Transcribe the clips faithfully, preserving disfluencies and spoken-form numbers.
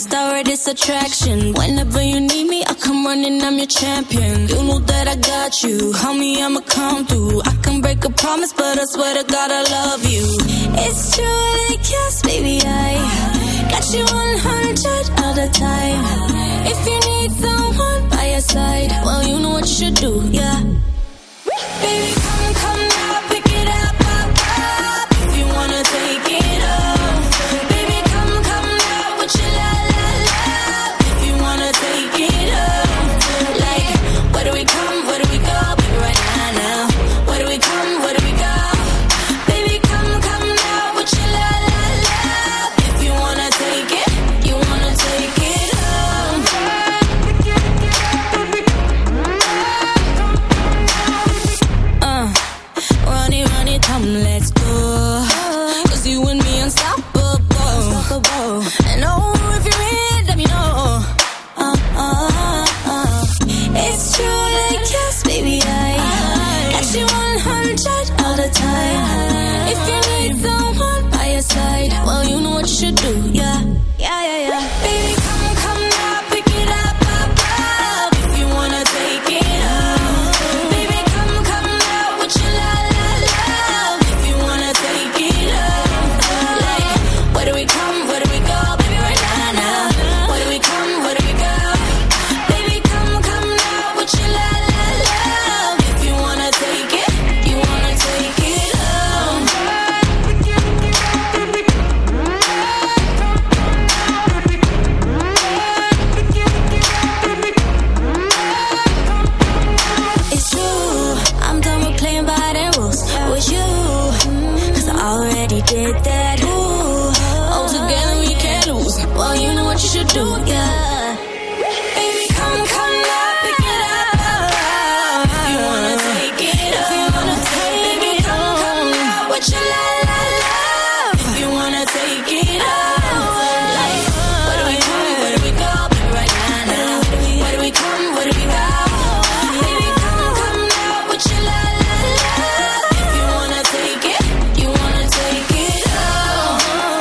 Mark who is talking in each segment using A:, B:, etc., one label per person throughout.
A: start this attraction. Whenever you need me, I come running, I'm your champion. You know that I got you, homie, I'ma come through. I can break a promise, but I swear to God I love you. It's true, like yes, baby, I got you one hundred all the time. If you need someone by your side, well, you know what you should do, yeah. Baby, come, come now, pick it up, up, up. If you wanna take it up, baby, come, come now, with your la, la, la. If you wanna take it up, like, where do we come, where do we go, baby, right now, now. Where do we come, where do we go, baby, come, come now, with your la, la, la. If you wanna take it, you wanna take it up. Uh, run it, run it, come, let's go. Cause you and me unstoppable. And oh, if you're in, let me know. Uh, uh, uh. It's true, like yes, baby, I got you one hundred all the time. If you need someone by your side, well, you know what you should do, yeah. Yeah, yeah, yeah. Baby, come, come now, pick it up, up, up. If you wanna take it up, baby, come, come now, with your la, la, la. If you wanna take it up, like, where do we come, where do we go, baby, right now, now. Where do we come, where do we go, baby, come, come now, with your la, la, la. If you wanna take it, you wanna take it up. It's true, I'm done with playing by the rules with you, cause I already did that. Ooh, all together we can't lose. Well, you know what you should do, yeah. Baby, come, come now, pick it up. If you wanna take it up, if you wanna take it, come, come now, with your la, la, la. If you wanna take it up, like, where do we come, where do we go, baby, right now, now. Where do we come, where do we go, baby, come, come now, with your la, la, la. If you wanna take it, you wanna take it up.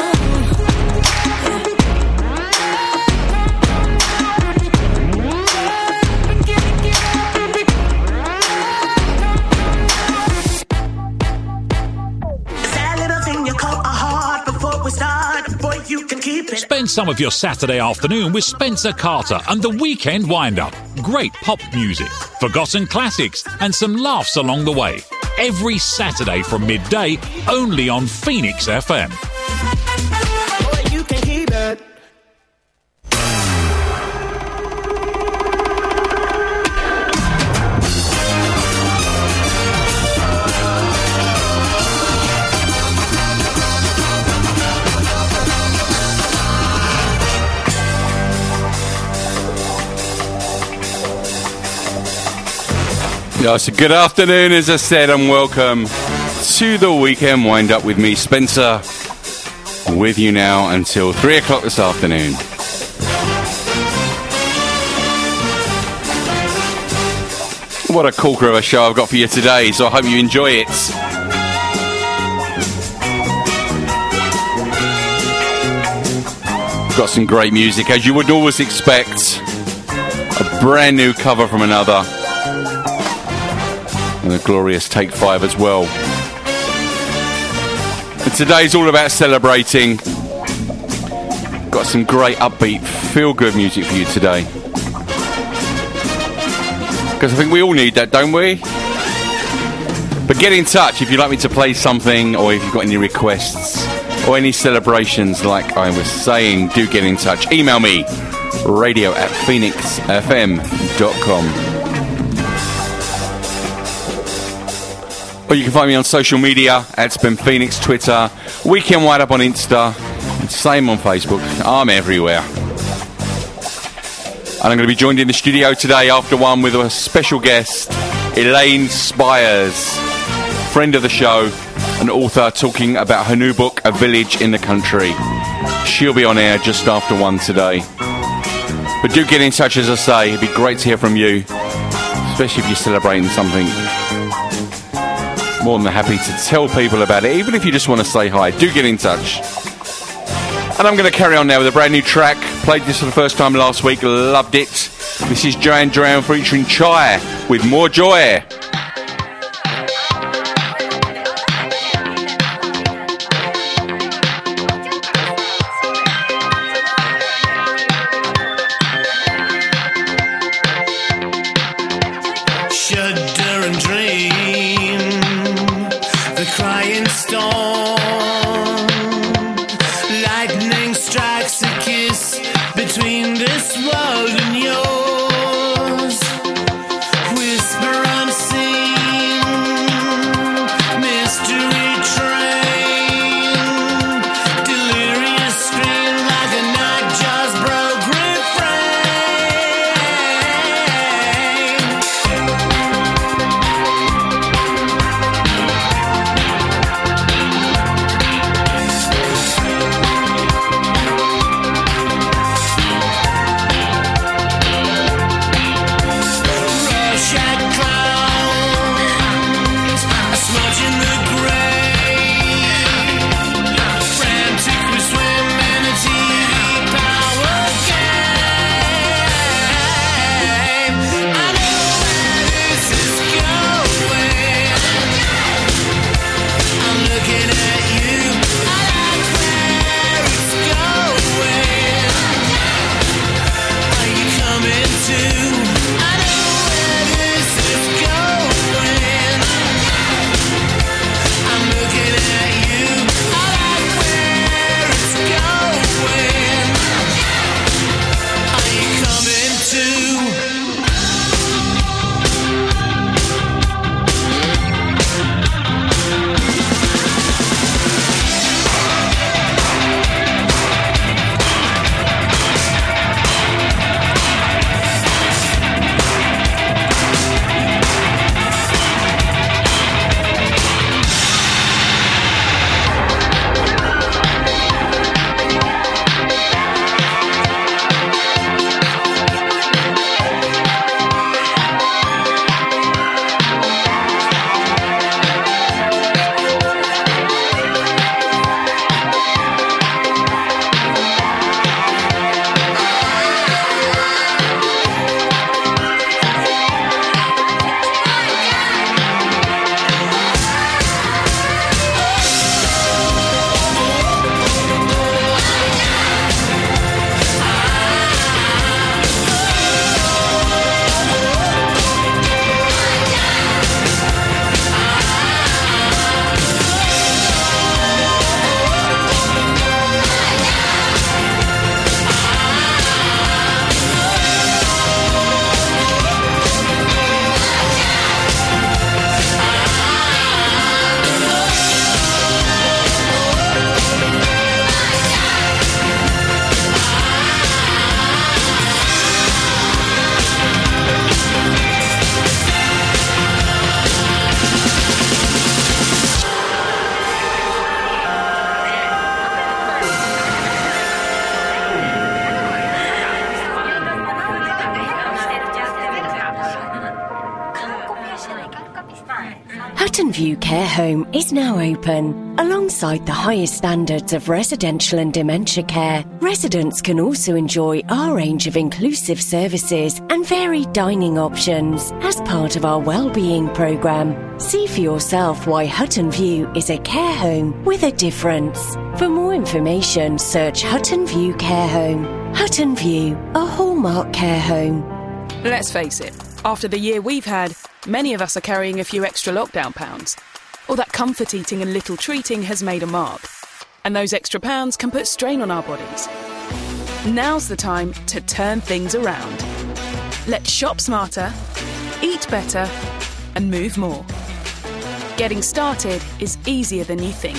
B: That little thing you call a heart before we start, boy, you can keep it.
C: Spend some of your Saturday afternoon with Spencer Carter and the Weekend Wind-Up. Great pop music, forgotten classics, and some laughs along the way. Every Saturday from midday, only on Phoenix F M.
B: Boy, you can keep it.
D: Yeah, so good afternoon, as I said, and welcome to the Weekend Wind Up with me, Spencer, with you now until three o'clock this afternoon. What a corker of a show I've got for you today, so I hope you enjoy it. Got some great music, as you would always expect. A brand new cover from another. And a glorious Take Five as well. And today's all about celebrating. Got some great upbeat, feel-good music for you today. Because I think we all need that, don't we? But get in touch if you'd like me to play something, or if you've got any requests or any celebrations, like I was saying, do get in touch. Email me, radio at phoenix f m dot com. Or you can find me on social media at Spen Phoenix, Twitter, Weekend Wind Up on Insta, and same on Facebook. I'm everywhere. And I'm going to be joined in the studio today after one with a special guest, Elaine Spires, friend of the show, an author, talking about her new book, A Village in the Country. She'll be on air just after one today. But do get in touch, as I say. It'd be great to hear from you, especially if you're celebrating something. More than happy to tell people about it, even if you just want to say hi. Do get in touch. And I'm going to carry on now with a brand new track. Played this for the first time last week, loved it. This is Duran Duran featuring Chai with More Joy.
E: Shudder and dream, the crying storm. Lightning strikes a kiss between this world and yours. Whisper unseen, mystery train. Delirious scream like a night just broke
F: Hutton View Care Home is now open. Alongside the highest standards of residential and dementia care, residents can also enjoy our range of inclusive services and varied dining options as part of our wellbeing programme. See for yourself why Hutton View is a care home with a difference. For more information, search Hutton View Care Home. Hutton View, a hallmark care home.
G: Let's face it, after the year we've had, many of us are carrying a few extra lockdown pounds. All that comfort eating and little treating has made a mark. And those extra pounds can put strain on our bodies. Now's the time to turn things around. Let's shop smarter, eat better, and move more. Getting started is easier than you think.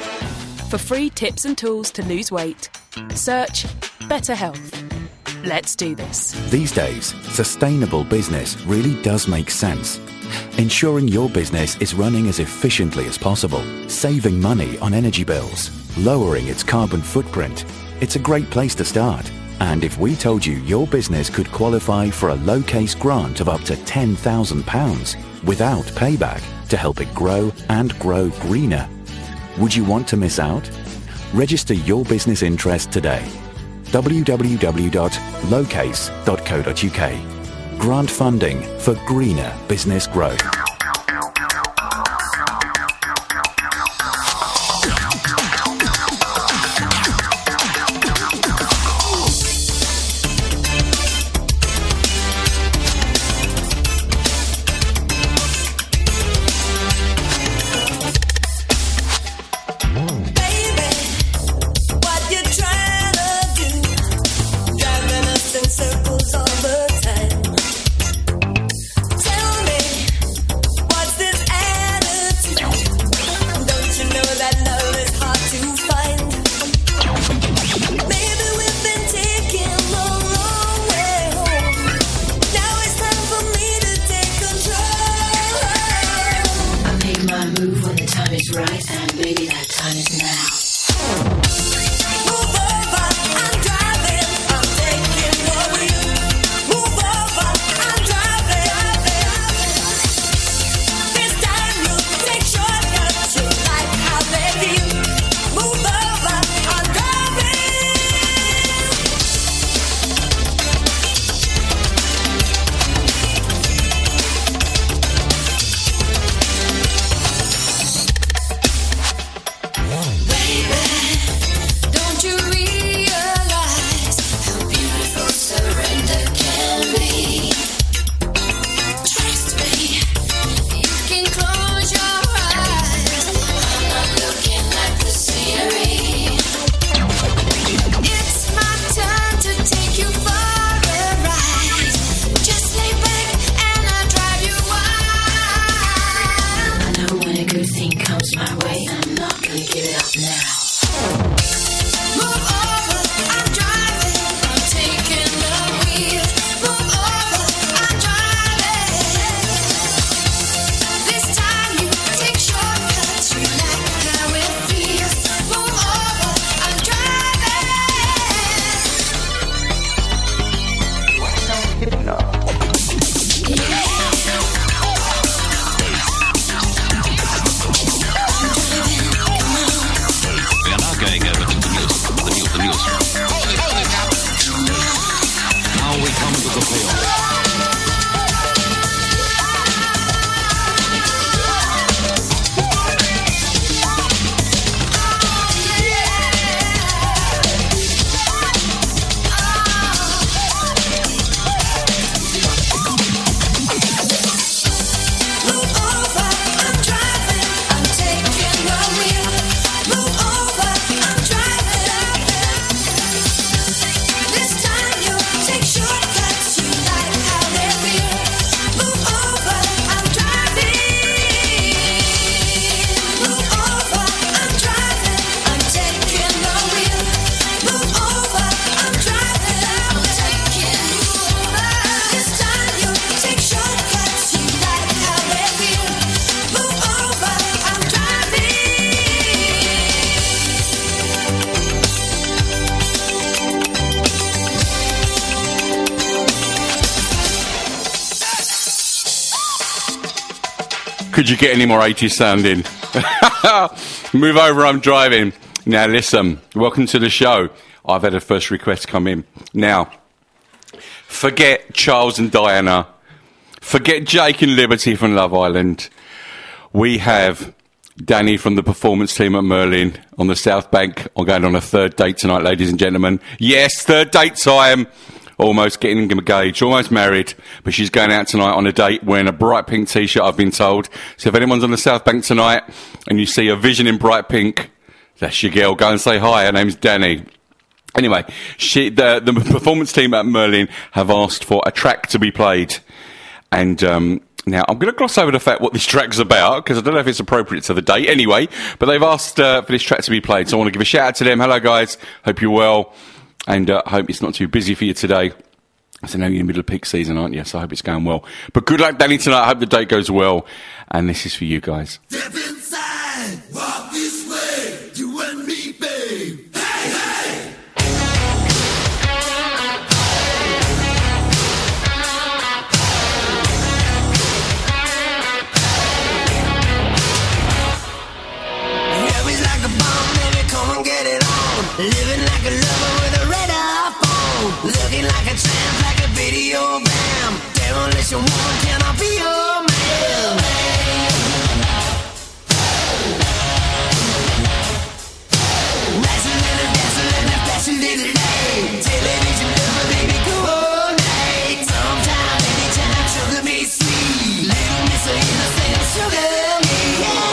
G: For free tips and tools to lose weight, search Better Health. Let's do this.
H: These days, sustainable business really does make sense. Ensuring your business is running as efficiently as possible, saving money on energy bills, lowering its carbon footprint. It's a great place to start. And if we told you your business could qualify for a low-case grant of up to ten thousand pounds without payback to help it grow and grow greener, would you want to miss out? Register your business interest today. w w w dot locase dot co dot u k. Grant funding for greener business growth.
I: Circles all the time. Tell me
D: Could you get any more eighties sounding? Move over, I'm driving. Now listen, welcome to the show. I've had a first request come in. Now, forget Charles and Diana. Forget Jake and Liberty from Love Island. We have Danny from the performance team at Merlin on the South Bank. I'm going on a third date tonight, ladies and gentlemen. Yes, third date time. Almost getting engaged, almost married. But she's going out tonight on a date wearing a bright pink T-shirt, I've been told. So if anyone's on the South Bank tonight and you see a vision in bright pink, that's your girl. Go and say hi. Her name's Danny. Anyway, she, the, the performance team at Merlin have asked for a track to be played. And um, now I'm going to gloss over the fact what this track's about, because I don't know if it's appropriate to the date anyway. But they've asked uh, for this track to be played. So I want to give a shout out to them. Hello, guys. Hope you're well. And I uh, hope it's not too busy for you today. So now you're in the middle of peak season, aren't you? So I hope it's going well. But good luck, Danny, tonight. I hope the date goes well. And this is for you guys.
E: Step inside, walk this way, you and me, babe. Hey, hey! Yeah, we like a bomb, baby, come and get it on. Walking like a tramp, like a video vamp. Demolition woman, can I be your man? Nice a little, dance a little, flash a little light. Television lover, baby, go all night. Sometime, anytime, sugar me sweet. Little miss a innocent, sugar me, yeah.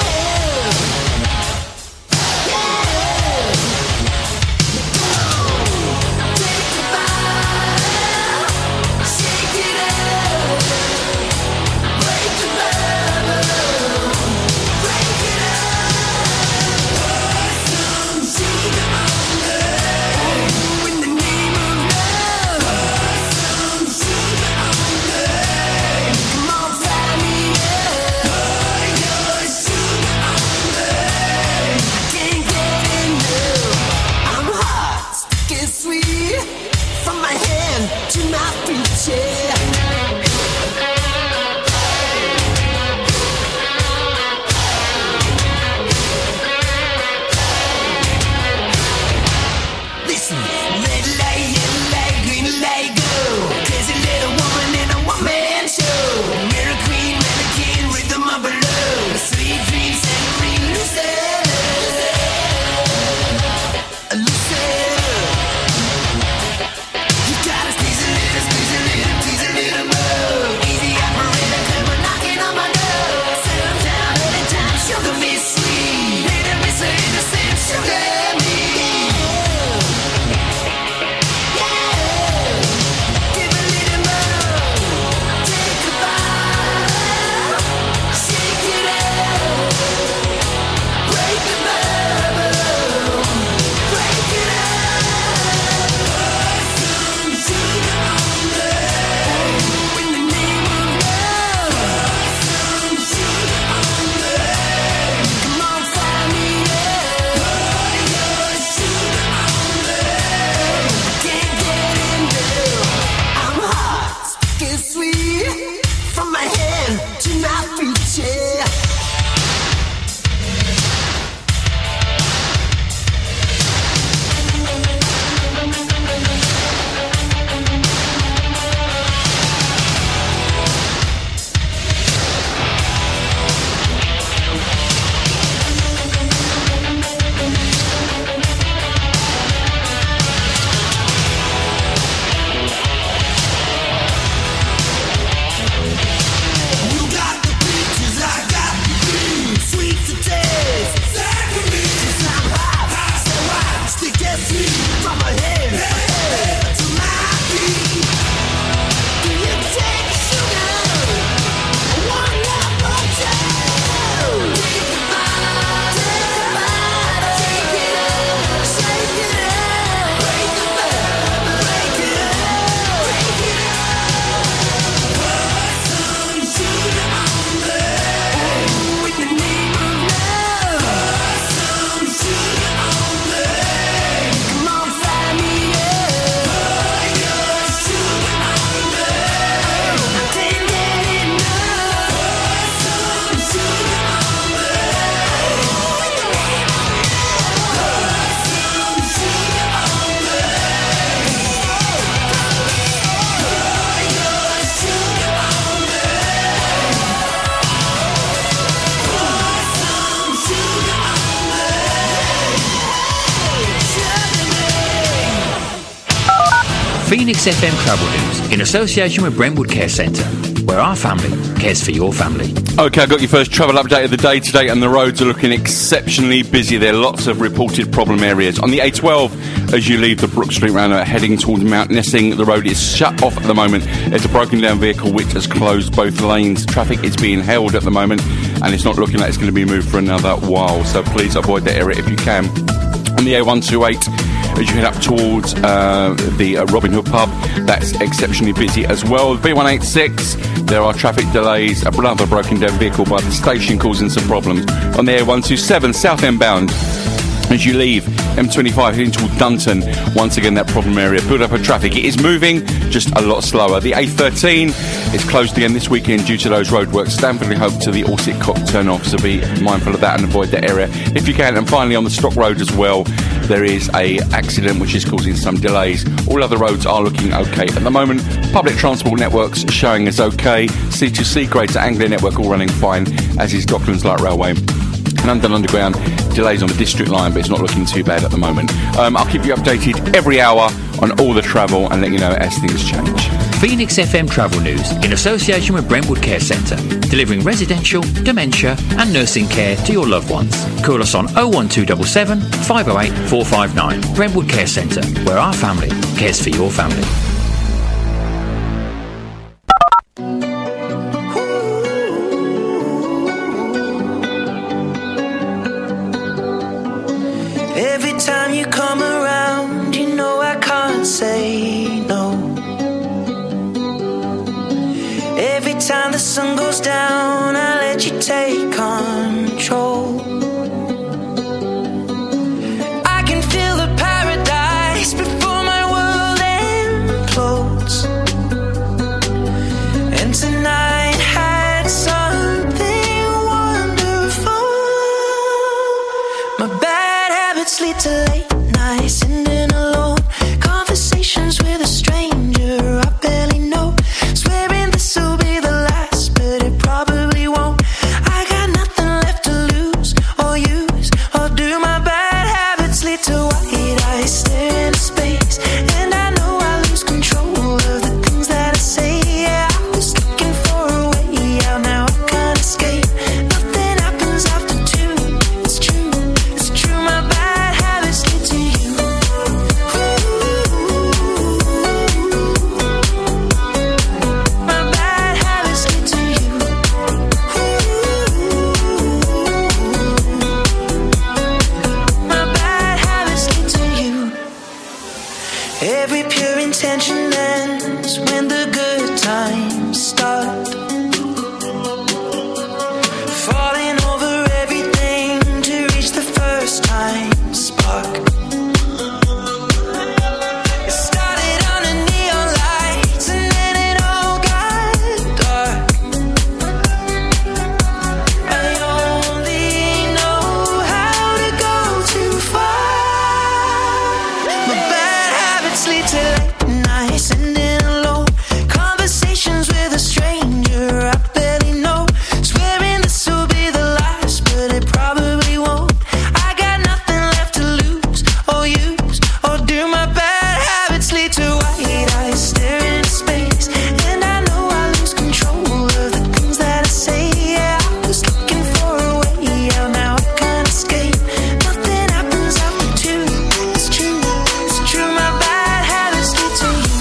J: Phoenix F M Travel News in association with Brentwood Care Centre, where our family cares for your family.
D: OK, I've got your first travel update of the day today, and the roads are looking exceptionally busy. There are lots of reported problem areas. On the A twelve, as you leave the Brook Street roundabout heading towards Mount Nessing, the road is shut off at the moment. There's a broken down vehicle which has closed both lanes. Traffic is being held at the moment, and it's not looking like it's going to be moved for another while, so please avoid that area if you can. On the A one twenty-eight, as you head up towards uh, the uh, Robin Hood pub, that's exceptionally busy as well. The B one eighty-six, there are traffic delays, another broken down vehicle by the station causing some problems. On the A one twenty-seven, southend bound, as you leave M twenty-five heading toward Dunton, once again that problem area, build up of traffic. It is moving, just a lot slower. The A thirteen is closed again this weekend due to those roadworks. Stanford Hope to the Orsett Cop turn off, so be mindful of that and avoid that area if you can. And finally on the Stock Road as well, there is a accident which is causing some delays. All other roads are looking okay at the moment. Public transport networks showing as okay. C two C, Greater Anglia Network all running fine, as is Docklands Light Railway. London Underground, delays on the District Line, but it's not looking too bad at the moment. Um, I'll keep you updated every hour on all the travel and let you know as things change.
J: Phoenix F M Travel News, in association with Brentwood Care Centre, delivering residential, dementia and nursing care to your loved ones. Call us on oh one two seven seven, five oh eight, four five nine. Brentwood Care Centre, where our family cares for your family.
K: Every time you come around, you know I can't say no. Every time the sun goes down, I let you take control. I can feel the paradise before my world implodes. And tonight had something wonderful. My bad habits lead to late nights, sitting alone. Conversations with a stranger I barely know. Swearing this will be the last, but it probably won't. I got nothing left to lose or use or do. My bad habits lead to white eyes staring into space, and I know I lose control of the things that I say. Yeah, I was looking for a way out, now I can't escape. Nothing happens after two. It's true, it's true. My bad habits lead to you. My bad habits lead to you. My bad habits lead to you. Every pure intention ends when the good times start. Falling over everything to reach the first time spark. It started under neon lights and then it all got dark. I only know how to go too far. My bad habits lead to late nights, sitting alone. Conversations with a stranger I barely know. Swearing this will be the last, but it probably won't. I got nothing left to lose or use or do. My bad habits lead to white eyes staring into space, and I know I lose control of the things that I say. Yeah, I was looking for a way out, now I can't escape. Nothing happens after two. It's true, it's true. My bad habits lead to you.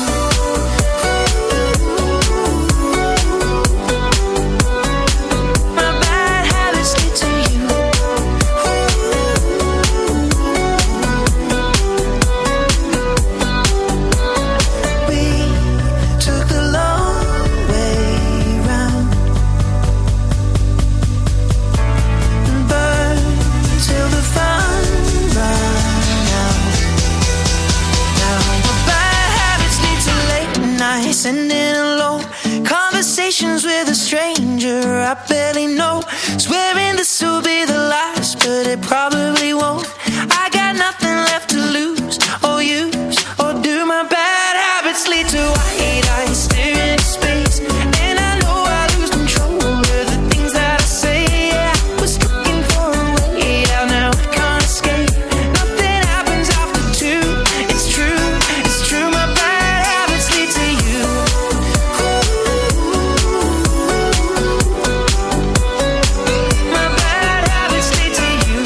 K: My bad habits lead to you. We took the long way round and burned till the fun ran out. Now my bad habits lead to late nights, sitting alone. Conversations with a stranger I barely know. Swearing this will be the last, but it probably won't. I got nothing left to lose or use or do. My bad habits lead to white eyes staring into space, and I know I lose control of the things that I say. Yeah, I was looking for a way out, now I can't escape. Nothing happens after two. It's true, it's true. My bad habits lead to you. My bad habits lead to you.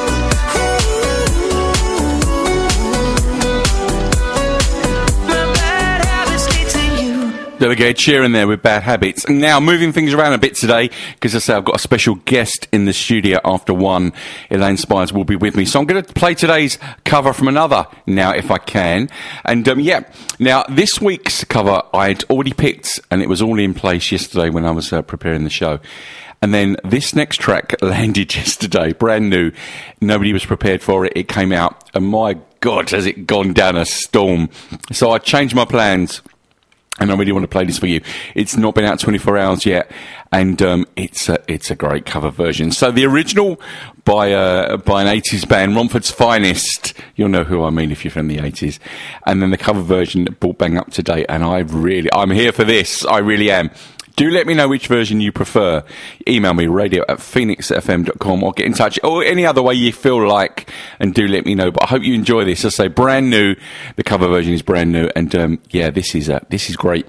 K: My bad habits lead to you.
D: There we go, cheering there with Bad Habits. Now, moving things around a bit today, because I say I've got a special guest in the studio after one. Elaine Spires will be with me. So I'm going to play today's cover from another, now if I can. And um, yeah, now this week's cover I'd already picked, and it was all in place yesterday when I was uh, preparing the show. And then this next track landed yesterday, brand new. Nobody was prepared for it. It came out, and my God, has it gone down a storm. So I changed my plans. and I really want to play this for you. It's not been out twenty-four hours yet, and um, it's a, it's a great cover version. So the original by uh, by an eighties band, Romford's Finest. You'll know who I mean if you're from the eighties. And then the cover version brought bang up to date, and I really, I'm here for this. I really am. Do let me know which version you prefer. Email me, radio at phoenix f m dot com, or get in touch, or any other way you feel like, and do let me know. But I hope you enjoy this. As I say, brand new. The cover version is brand new, and um, yeah, this is uh, this is great.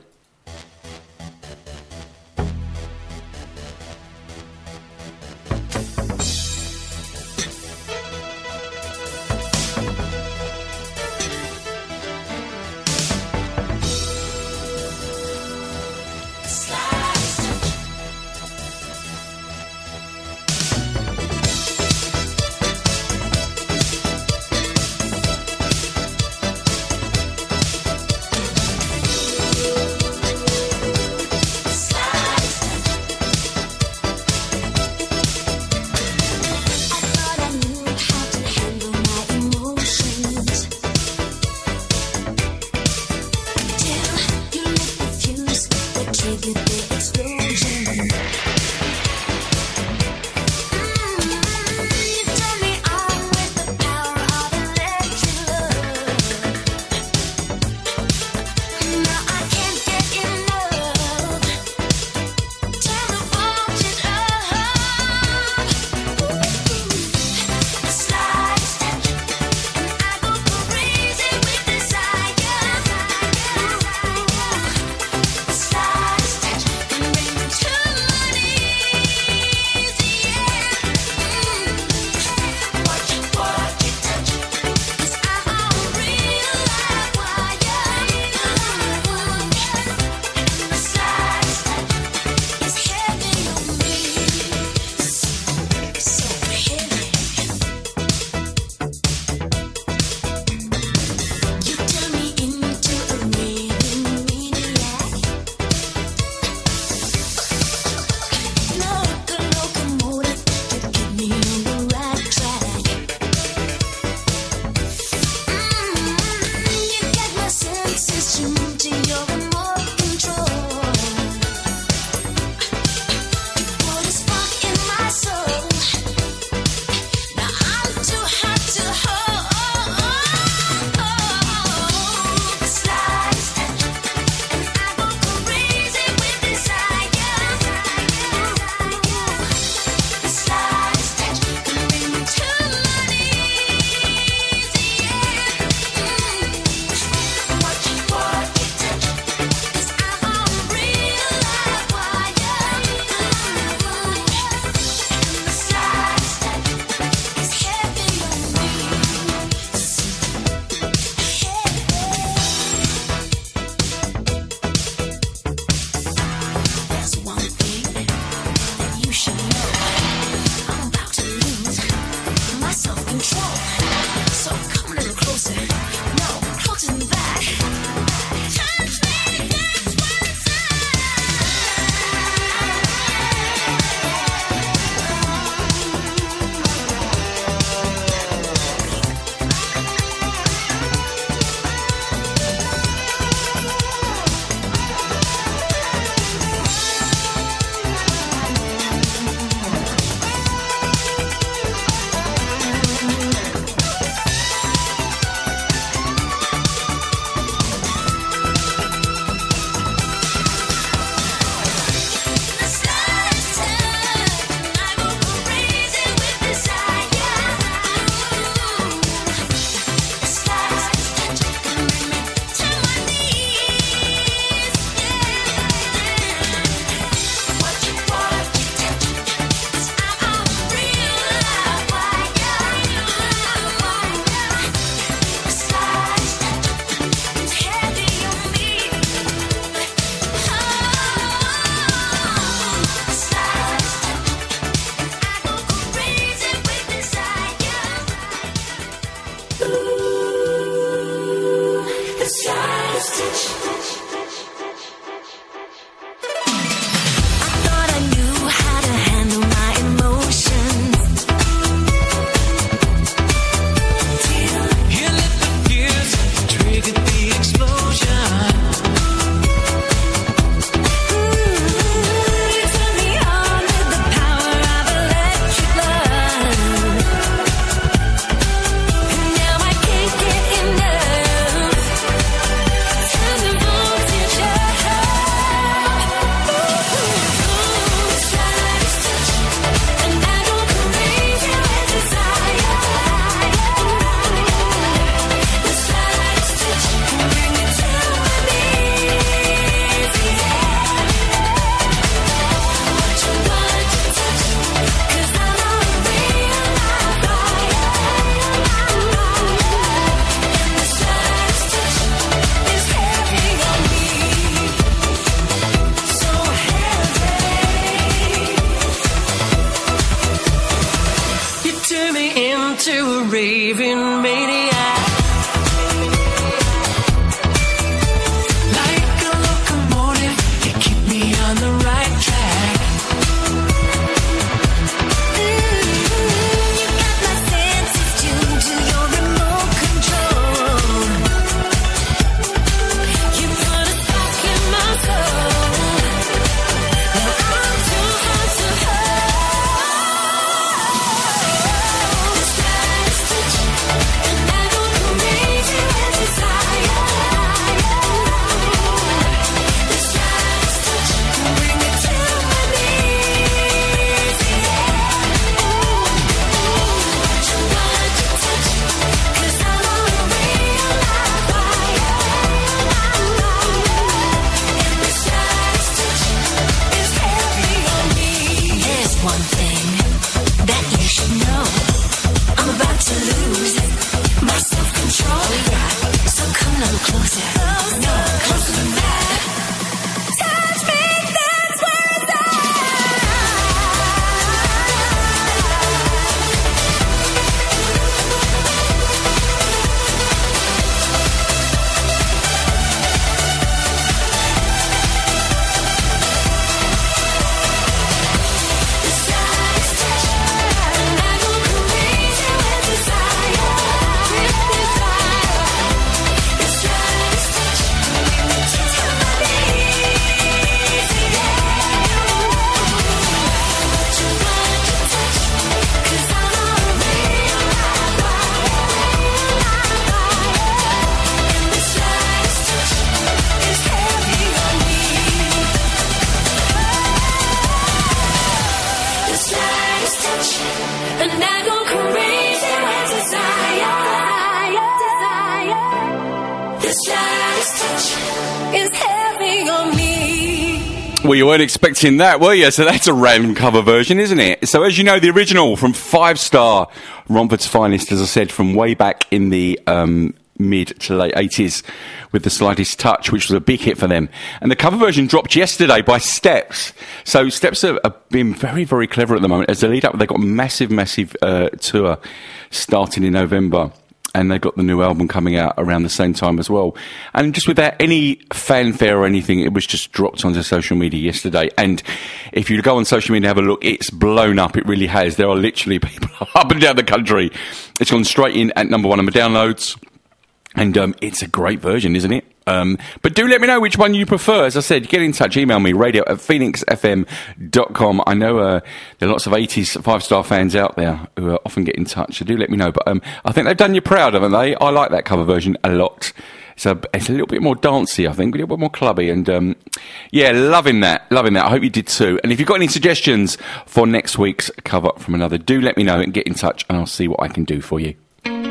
D: Well, you weren't expecting that, were you? So that's a random cover version, isn't it? So as you know, the original from Five Star, Romford's finest, as I said, from way back in the um, mid to late eighties, with The Slightest Touch, which was a big hit for them. And the cover version dropped yesterday by Steps. So Steps have, have been very, very clever at the moment. As they lead up, they've got a massive, massive uh, tour starting in November. And they've got the new album coming out around the same time as well. And just without any fanfare or anything, it was just dropped onto social media yesterday. And if you go on social media and have a look, it's blown up. It really has. There are literally people up and down the country. It's gone straight in at number one on the downloads. And um, it's a great version, isn't it? Um, but do let me know which one you prefer. As I said, get in touch, email me, radio at phoenix f m dot com. I know uh, there are lots of eighties five-star fans out there who often get in touch, so do let me know. But um, I think they've done you proud, haven't they? I like that cover version a lot. It's a, it's a little bit more dancey, I think, a little bit more clubby. And um, yeah, loving that, loving that. I hope you did too. And if you've got any suggestions for next week's cover from another, do let me know and get in touch, and I'll see what I can do for you.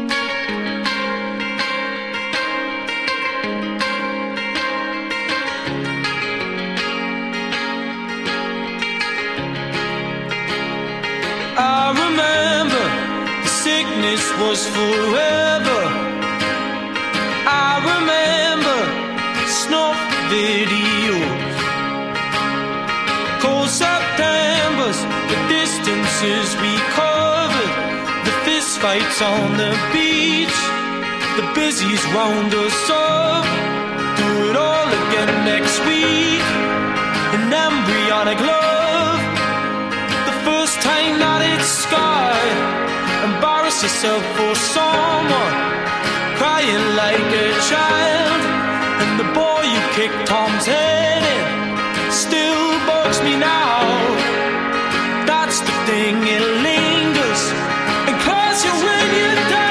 K: I remember the sickness was forever. I remember snuff videos, cold Septembers, the distances we covered, the fist fights on the beach, the busies round us up. Do it all again next week. An embryonic love. First time that it's scarred, embarrass yourself for someone, crying like a child. And the boy you kicked Tom's head in still bugs me now. That's the thing, it lingers and calls you when you're down.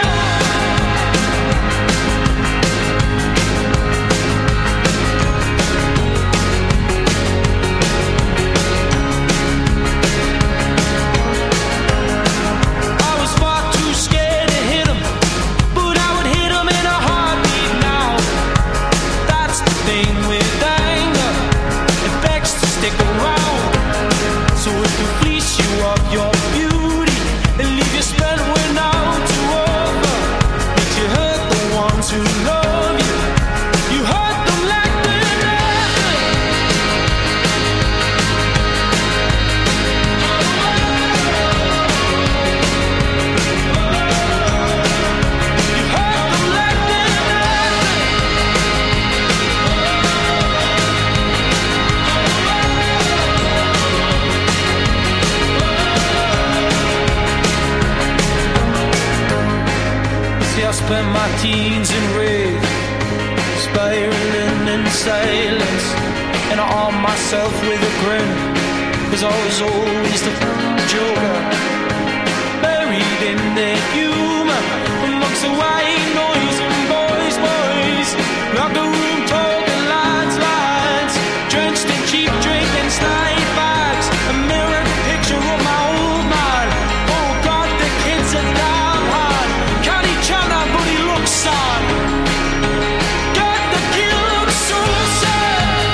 K: Your beauty and leave you spent when out to over. But you hurt the ones who love you. You hurt them like they're nothing. You hurt them like they're I spent my teens in rage, spiraling in silence, and I armed myself with a grin, cause I was always the joker, buried in the humor, amongst the white noise and boys, boys, locker room talking lines, lines, drenched in cheap drink and slide bags, a mirrored picture of my old man. Oh God, the kids are damn hard. China, but he looks sad. God, the kid looks so sad.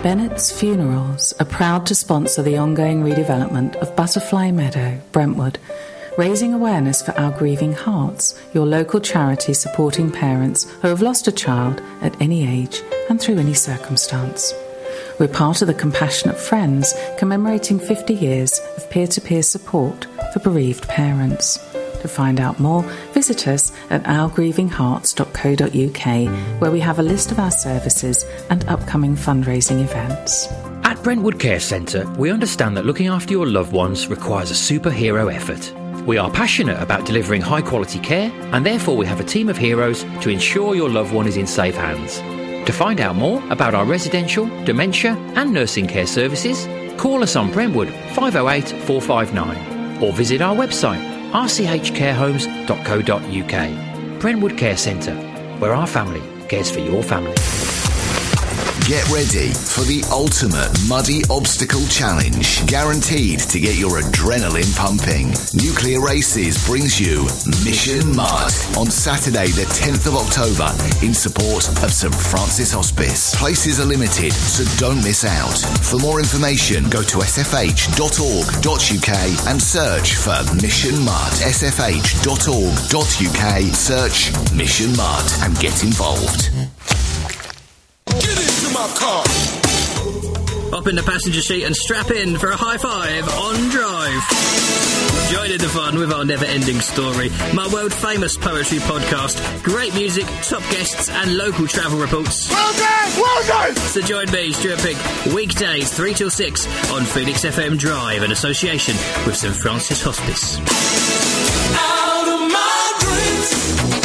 L: Bennett's Funerals are proud to sponsor the ongoing redevelopment of Butterfly Meadow, Brentwood, raising awareness for Our Grieving Hearts, your local charity supporting parents who have lost a child at any age and through any circumstance. We're part of the Compassionate Friends, commemorating fifty years of peer-to-peer support for bereaved parents. To find out more, visit us at our grieving hearts dot co dot uk, where we have a list of our services and upcoming fundraising events.
J: At Brentwood Care Centre, we understand that looking after your loved ones requires a superhero effort. We are passionate about delivering high-quality care, and therefore we have a team of heroes to ensure your loved one is in safe hands. To find out more about our residential, dementia and nursing care services, call us on Brentwood five oh eight, four five nine or visit our website r c h care homes dot co dot uk. Brentwood Care Centre, where our family cares for your family.
M: Get ready for the ultimate muddy obstacle challenge, guaranteed to get your adrenaline pumping. Nuclear Races brings you Mission Mud on Saturday the tenth of October in support of St Francis Hospice. Places are limited, so don't miss out. For more information, go to s f h dot org dot uk and search for Mission Mud. s f h dot org dot uk, search Mission Mud and get involved.
E: Get into my car.
N: Hop in the passenger seat and strap in for a high five on Drive. Join in the fun with our never-ending story, my world-famous poetry podcast, great music, top guests and local travel reports.
E: Well done! Well done!
N: So join me, Stuart Pig, weekdays three till six on Phoenix F M Drive in association with St Francis Hospice.
E: Out of my dreams.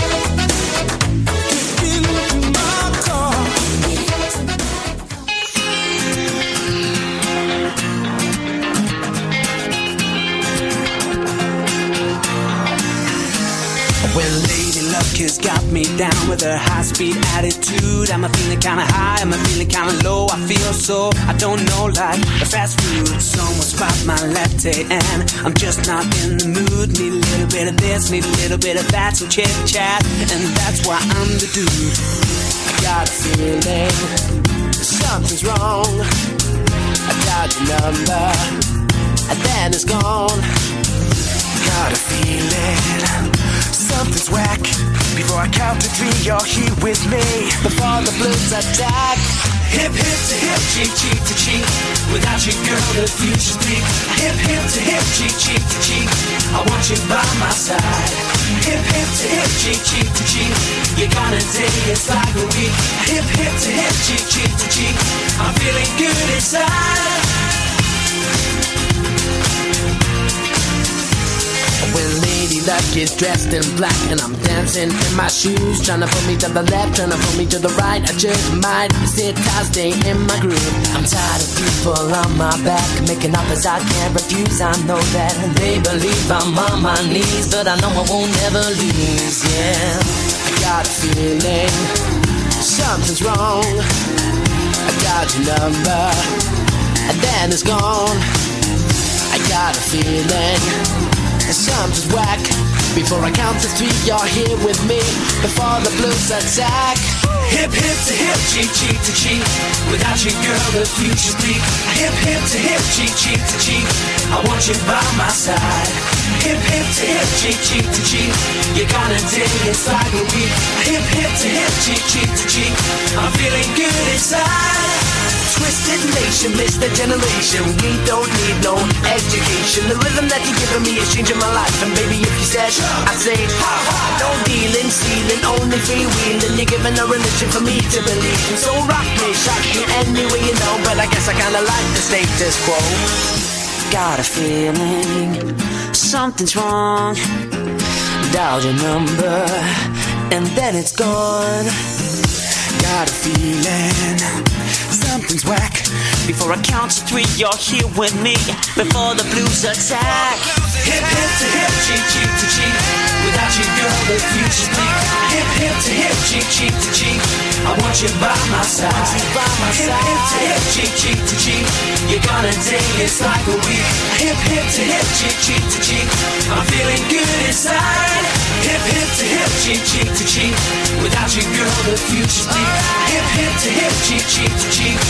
O: Well, Lady Luck has got me down with her high-speed attitude. Am I feeling kinda high? Am I feeling kinda low? I feel so, I don't know, like a fast food. Someone spot my latte and I'm just not in the mood. Need a little bit of this, need a little bit of that, some chit-chat, and that's why I'm the dude. I got a feeling something's wrong. I got your number and then it's gone. Got a feeling something's whack. Before I count to three, you're here with me. Before the blues attack.
E: Hip, hip to hip, cheek, cheek to cheek. Without you, girl, the future's bleak. Hip, hip to hip, cheek, cheek to cheek. I want you by my side. Hip, hip to hip, cheek, cheek to cheek. You're gonna dig, it's like a week. Hip, hip to hip, cheek, cheek to cheek. I'm feeling good inside.
O: When Lady Luck is dressed in black and I'm dancing in my shoes, trying to pull me to the left, trying to pull me to the right. I just might sit tight, stay in my groove. I'm tired of people on my back, making offers I can't refuse. I know that they believe I'm on my knees, but I know I won't ever lose, yeah. I got a feeling something's wrong. I got your number and then it's gone. I got a feeling something's whack. Before I count to three, you're here with me. Before the blues attack.
E: Hip, hip to hip, cheek, cheek to cheek. Without you, girl, the future's bleak. Hip, hip to hip, cheek, cheek to cheek. I want you by my side. Hip, hip to hip, cheek, cheek to cheek. You're gonna dig, it's like a week. Hip, hip to hip, cheek, cheek to cheek. I'm feeling good inside.
O: Twisted nation, missed the generation. We don't need no education. The rhythm that you're giving me is changing my life. And baby, if you said, I say, ha ha. No dealing, stealing, only freewheeling. You're giving a religion for me to believe in. So rock me, shock me, any way you know. But I guess I kinda like the status quo. Got a feeling something's wrong. Dial your number and then it's gone. Got a feeling something's whack. Before I count to three, you're here with me. Before the blues attack.
E: Hip, hip to hip, cheek, cheek to cheek. Without you, girl, the future's bleak. Hip, hip to hip, cheek, cheek to cheek. I want you by my side.
O: By my
E: hip,
O: side.
E: hip to hip, cheek, cheek to cheek. You're gonna dig, it's like a week. Hip, hip to hip, cheek, cheek to cheek. I'm feeling good inside. Hip, hip to hip, cheek, cheek to cheek. Without you, girl, the future's bleak. Hip, hip to hip, cheek, cheek to cheek. I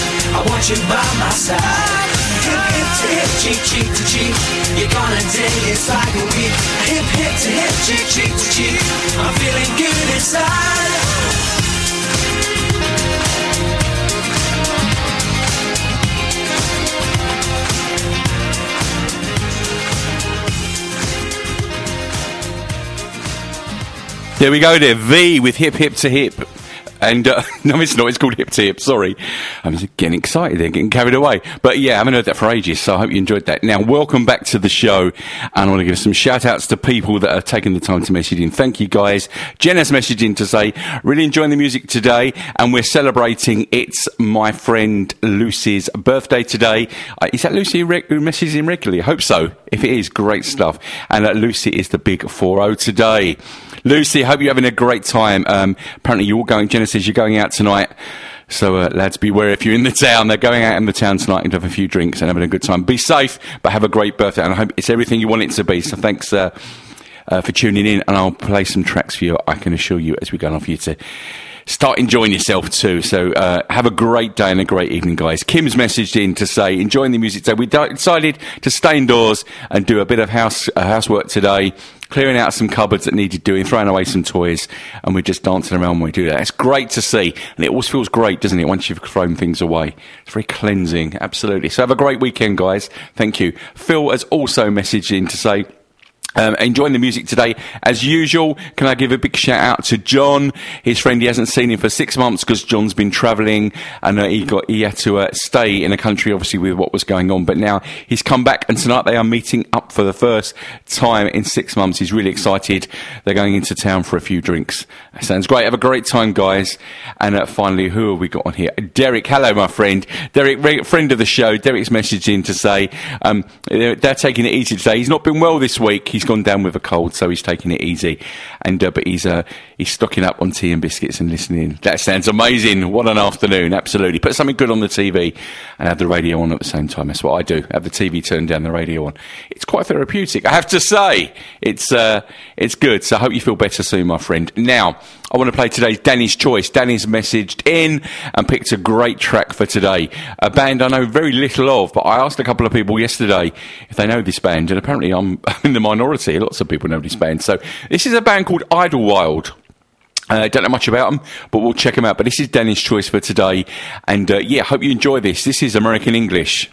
E: want you by my side. Hip, hip to hip, cheek, cheek to cheek. You're gonna dig it's like a week. Hip, hip to hip, cheek, cheek to cheek. I'm feeling good inside.
D: There we go there, V with Hip Hip to Hip. And, uh, no, it's not, it's called Hip to Hip, sorry. I'm getting excited there, getting carried away. But yeah, I haven't heard that for ages, so I hope you enjoyed that. Now, welcome back to the show, and I want to give some shout-outs to people that are taking the time to message in. Thank you, guys. Jen has messaged in to say, really enjoying the music today, and we're celebrating it's my friend Lucy's birthday today. Uh, is that Lucy who messages in regularly? I hope so. If it is, great stuff. And uh, Lucy is the big four oh today. Lucy, hope you're having a great time. Um, apparently you're all going, Jenna says you're going out tonight. So, uh, lads, beware if you're in the town. They're going out in the town tonight and have a few drinks and having a good time. Be safe, but have a great birthday. And I hope it's everything you want it to be. So thanks uh, uh, for tuning in. And I'll play some tracks for you, I can assure you, as we go on for you to start enjoying yourself too. So uh, have a great day and a great evening, guys. Kim's messaged in to say, enjoying the music today. We decided to stay indoors and do a bit of house uh, housework today, clearing out some cupboards that needed doing, throwing away some toys, and we're just dancing around when we do that. It's great to see, and it always feels great, doesn't it, once you've thrown things away. It's very cleansing, absolutely. So have a great weekend, guys. Thank you. Phil has also messaged in to say, Um, enjoying the music today as usual. Can I give a big shout out to John, his friend? He hasn't seen him for six months because John's been travelling, and uh, he got he had to uh, stay in a country obviously with what was going on, but now he's come back and tonight they are meeting up for the first time in six months. He's really excited. They're going into town for a few drinks. That sounds great. Have a great time, guys. And uh, finally, who have we got on here? Derek. Hello, my friend. Derek, re- friend of the show. Derek's messaged in to say um, they're, they're taking it easy today. He's not been well this week. He's gone down with a cold, so he's taking it easy, and uh, but he's uh, he's stocking up on tea and biscuits and listening. That sounds amazing. What an afternoon. Absolutely. Put something good on the T V and have the radio on at the same time. That's what I do. Have the T V turned down, the radio on. It's quite therapeutic, I have to say. It's uh, it's good. So I hope you feel better soon, my friend. Now I want to play today's Danny's Choice. Danny's messaged in and picked a great track for today. A band I know very little of, but I asked a couple of people yesterday if they know this band, and apparently I'm in the minority. Lots of people know this band. So this is a band called Idlewild. I uh, don't know much about them, but we'll check them out. But this is Danny's Choice for today. And uh, yeah, hope you enjoy this. This is American English.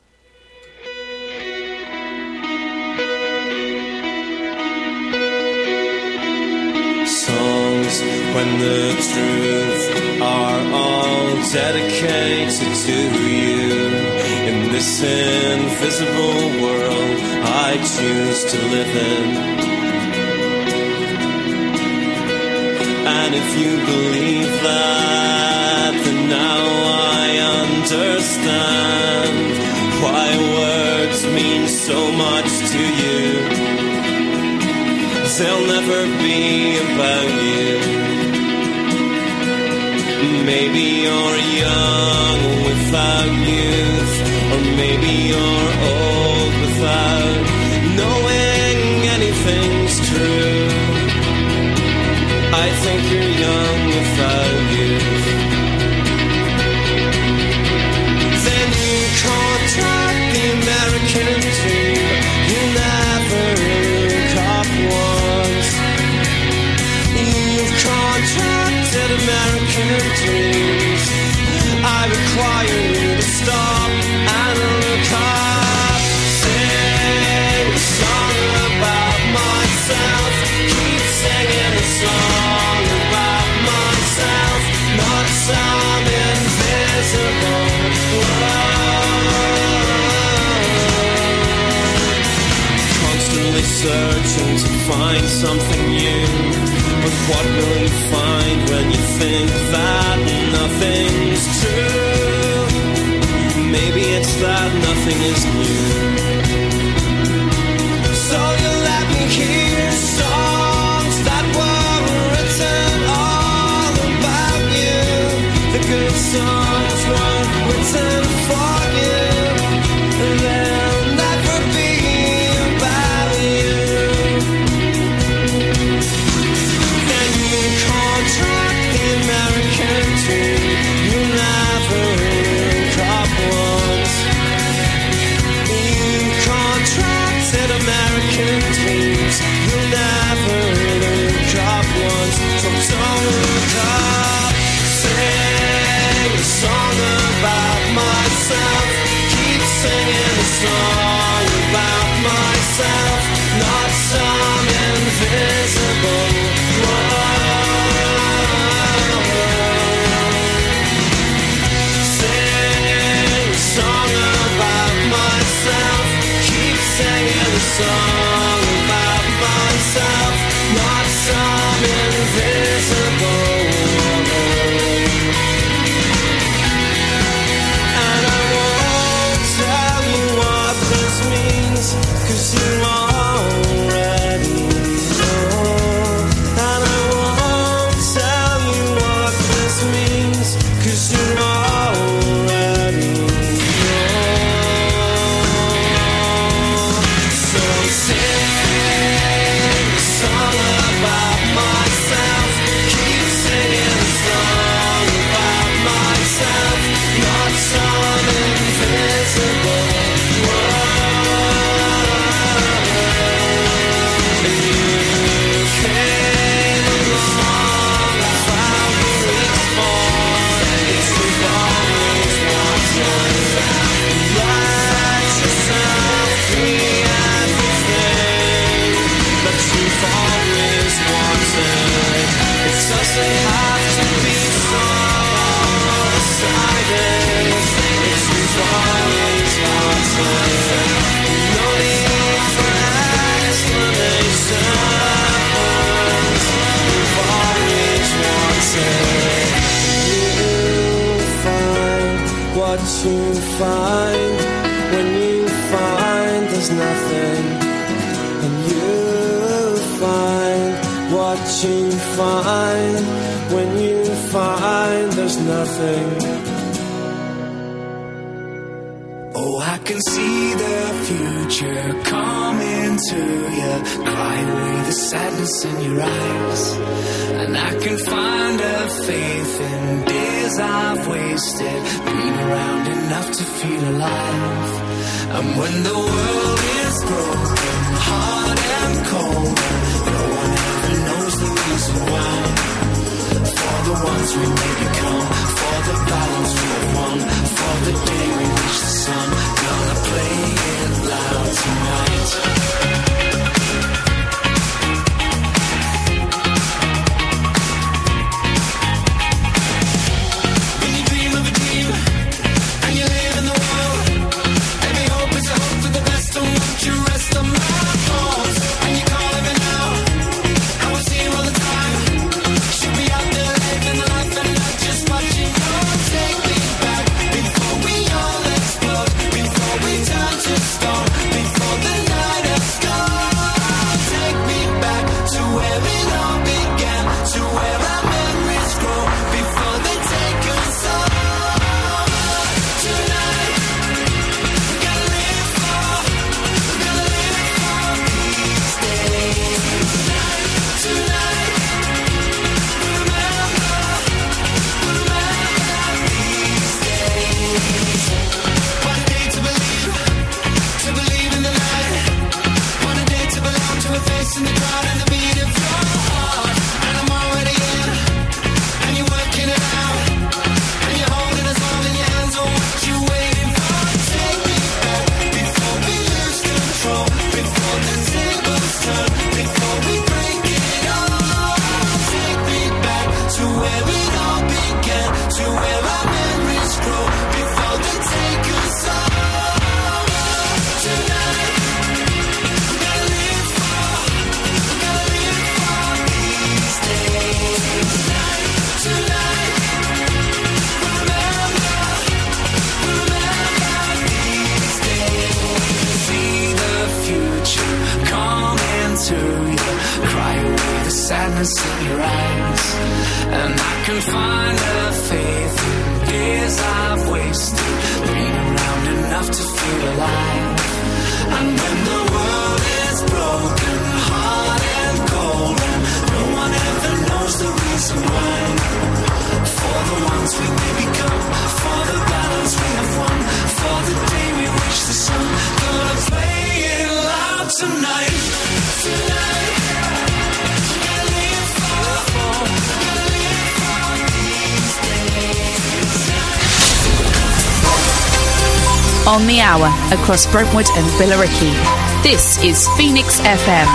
P: Songs when the truth are all dedicated to you. In this invisible world I choose to live in. And if you believe that, then now I understand why words mean so much to you. They'll never be about you. Maybe you're young without youth, or maybe you're old without knowing anything's true. I think you're young without youth. Then you contract the American dream. You never caught once. You've contracted American dreams. I require you to stop and look up. Sing a song about myself. Keep singing a song about myself. Not some invisible world. Constantly searching to find something new. But what will you find when you think that nothing's true? Maybe it's that nothing is new. So you let me hear songs that were written all about you. The good songs were written for you. They'll never be about you. Then you contract the American dream. You never caught myself, keep singing a song about myself, not some invisible world. Sing a song about myself, keep singing a song about myself, not some invisible world. And I won't tell you what this means, 'cause you already know. And I won't tell you what this means, 'cause you already know. So sing a song about myself, keep singing a song about myself, not some invisible world. You came along, I found the weak spot. It's you've always wanted. Let yourself be everything that you've always wanted. It doesn't have to be so decided. It's you've always wanted. No need for explanations. You've always wanted. You find what you find when you find there's nothing. And you find what you find when you find there's nothing.
K: Oh, I can see the future coming to you, cry away the sadness in your eyes. And I can find a faith in days I've wasted, been around enough to feel alive. And when the world is broken, hard and cold, no one ever knows the reason why. For the ones we may become, for the battles we have won, for the day we reach the sun, gonna play it loud tonight. When you dream of a dream, and you live in the world, every hope is a hope for the best, don't want you rest on my bones. And you call me now, and we'll see you all the time. Should be out there living the life and not just watching. Oh, take me back before we all explode, before we turn to stone, before the night has gone. Take me back to where it all began, to where our memories grow, before they take us all. Tonight, we gotta live for, we gotta live for these days. Tonight, remember, remember these days. What a day to believe, to believe in the light. What a day to belong to a face in the crowd and the beat of your heart. And I'm already in, and you're working it out, and you're holding us all in your hands. Oh, what you waiting for? Take me back before we lose control, before the tables turn, before we break it all. Take me back to where it all began, to where our memories grow, before they take us all. Tonight, we gotta live for, we gotta live for these days. Tonight, remember, remember these days. See the future coming to you, cry away the sadness in your eyes. And I can find a faith in days I've wasted, been around enough to feel alive. And when the world is broken, hard and cold, and no one ever knows the reason why. For the ones we may become, for the battles we have won, for the day we reach the sun, gonna play it loud tonight. Tonight, gotta live for, gotta live for these days.
G: on the hour across Brentwood and Billericay. This is Phoenix F M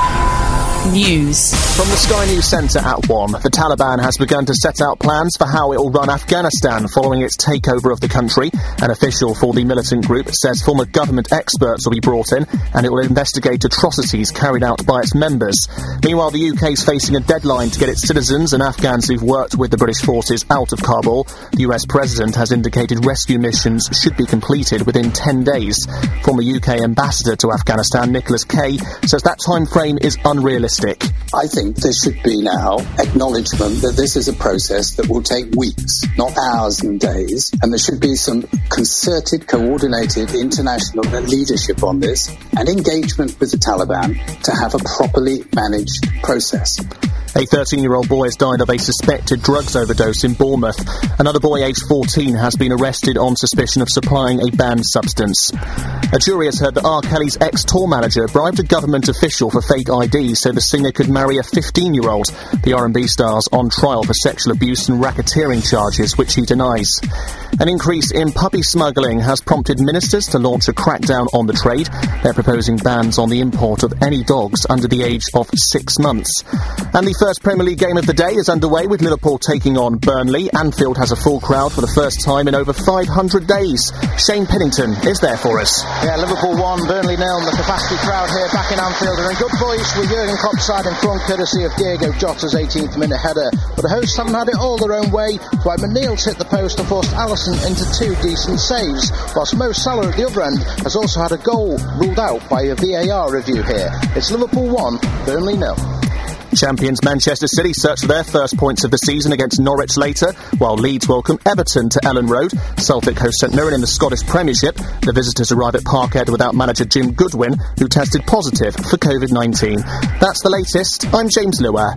G: News.
Q: From the Sky News Centre at one, the Taliban has begun to set out plans for how it will run Afghanistan following its takeover of the country. An official for the militant group says former government experts will be brought in and it will investigate atrocities carried out by its members. Meanwhile, the U K is facing a deadline to get its citizens and Afghans who've worked with the British forces out of Kabul. The U S President has indicated rescue missions should be completed within ten days. Former U K Ambassador to Afghanistan, Nicholas Kay, says that time frame is unrealistic.
R: I think there should be now acknowledgement that this is a process that will take weeks, not hours and days, and there should be some concerted, coordinated international leadership on this and engagement with the Taliban to have a properly managed process.
Q: A thirteen-year-old boy has died of a suspected drugs overdose in Bournemouth. Another boy aged fourteen has been arrested on suspicion of supplying a banned substance. A jury has heard that R. Kelly's ex-tour manager bribed a government official for fake I D so the singer could marry a fifteen-year-old. The R and B star's on trial for sexual abuse and racketeering charges, which he denies. An increase in puppy smuggling has prompted ministers to launch a crackdown on the trade. They're proposing bans on the import of any dogs under the age of six months. And the first Premier League game of the day is underway with Liverpool taking on Burnley. Anfield has a full crowd for the first time in over five hundred days. Shane Pennington is there for us.
S: Yeah, Liverpool won, Burnley nil, and the capacity crowd here back in Anfield are in good voice with Jurgen Klopp's side in front, courtesy of Diego Jota's eighteenth minute header. But the hosts haven't had it all their own way. Dwight McNeil's hit the post and forced Alisson into two decent saves, whilst Mo Salah at the other end has also had a goal ruled out by a V A R review here. It's Liverpool one, Burnley nil.
Q: Champions Manchester City search for their first points of the season against Norwich later, while Leeds welcome Everton to Ellen Road. Celtic host St Mirren in the Scottish Premiership. The visitors arrive at Parkhead without manager Jim Goodwin, who tested positive for covid nineteen. That's the latest. I'm James Lewis.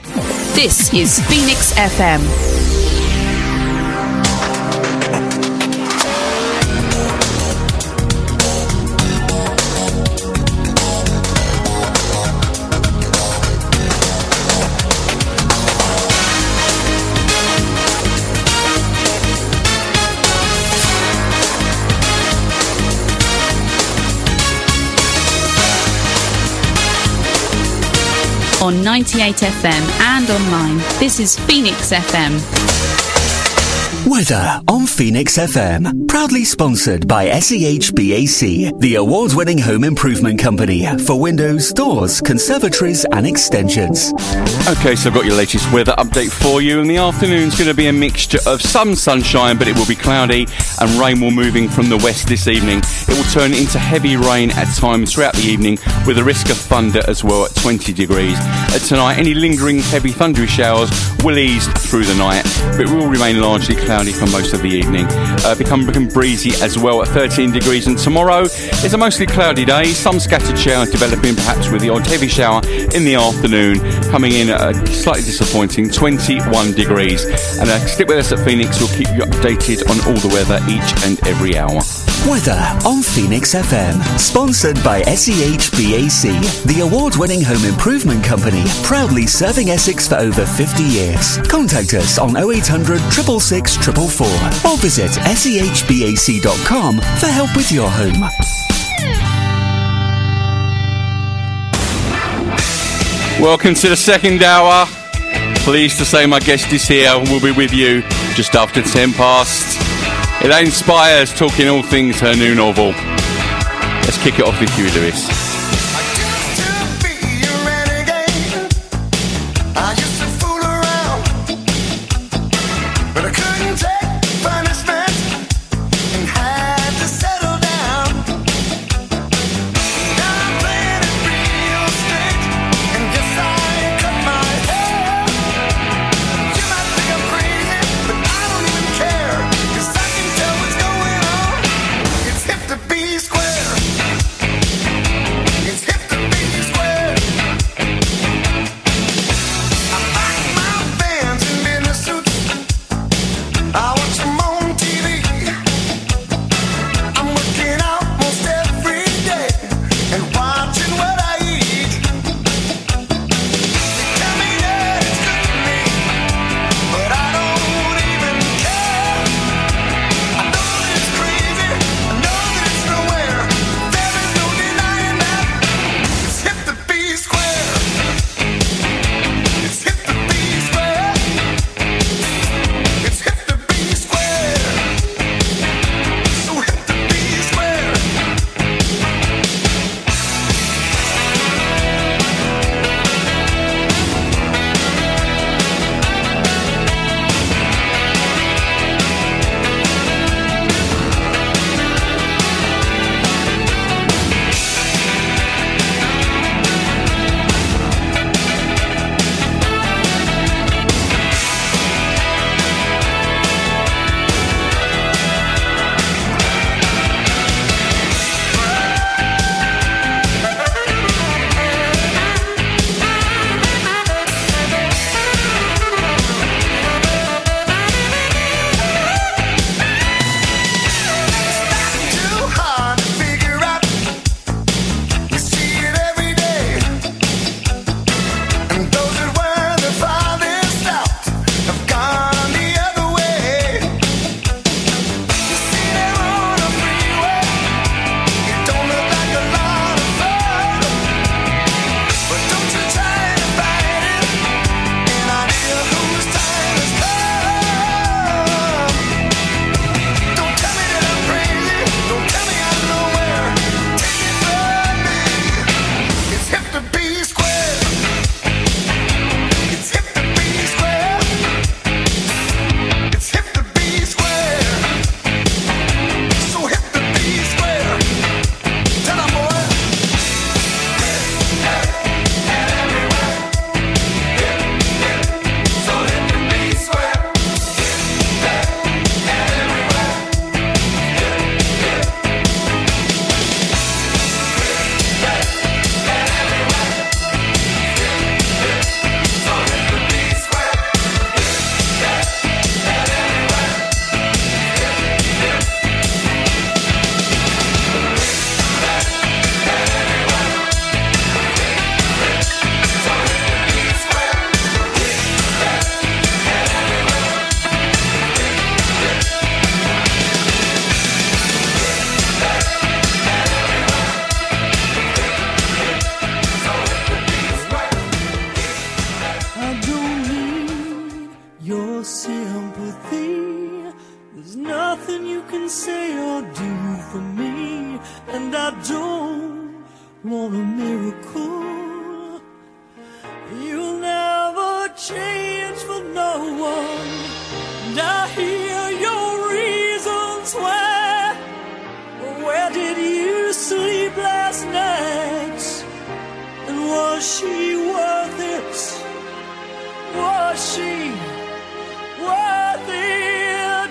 G: This is Phoenix F M. On ninety-eight F M and online, this is Phoenix F M.
T: Weather on Phoenix F M. Proudly sponsored by S E H B A C, the award-winning home improvement company for windows, doors, conservatories and extensions.
D: Okay, so I've got your latest weather update for you, and the afternoon's going to be a mixture of some sunshine, but it will be cloudy, and rain will moving from the west this evening. It will turn into heavy rain at times throughout the evening, with a risk of thunder as well at twenty degrees. Uh, tonight, any lingering heavy thundery showers will ease through the night, but it will remain largely cloudy for most of the evening. Uh, become, become breezy as well at thirteen degrees, and tomorrow is a mostly cloudy day. Some scattered showers developing, perhaps with the odd heavy shower in the afternoon, coming in at a slightly disappointing twenty-one degrees. And uh, stick with us at Phoenix, we'll keep you updated on all the weather each and every hour.
T: Weather on Phoenix F M, sponsored by S E H B A C, the award-winning home improvement company, proudly serving Essex for over fifty years. Contact us on oh eight hundred, six six six, four four four or visit S E H B A C dot com for help with your home.
D: Welcome to the second hour. Pleased to say my guest is here and will be with you just after ten past. Elaine Spires talking all things her new novel. Let's kick it off with Huey Lewis.
P: want a miracle. You'll never change for no one. And I hear your reasons why. But where did you sleep last night? And was she worth it? Was she worth it?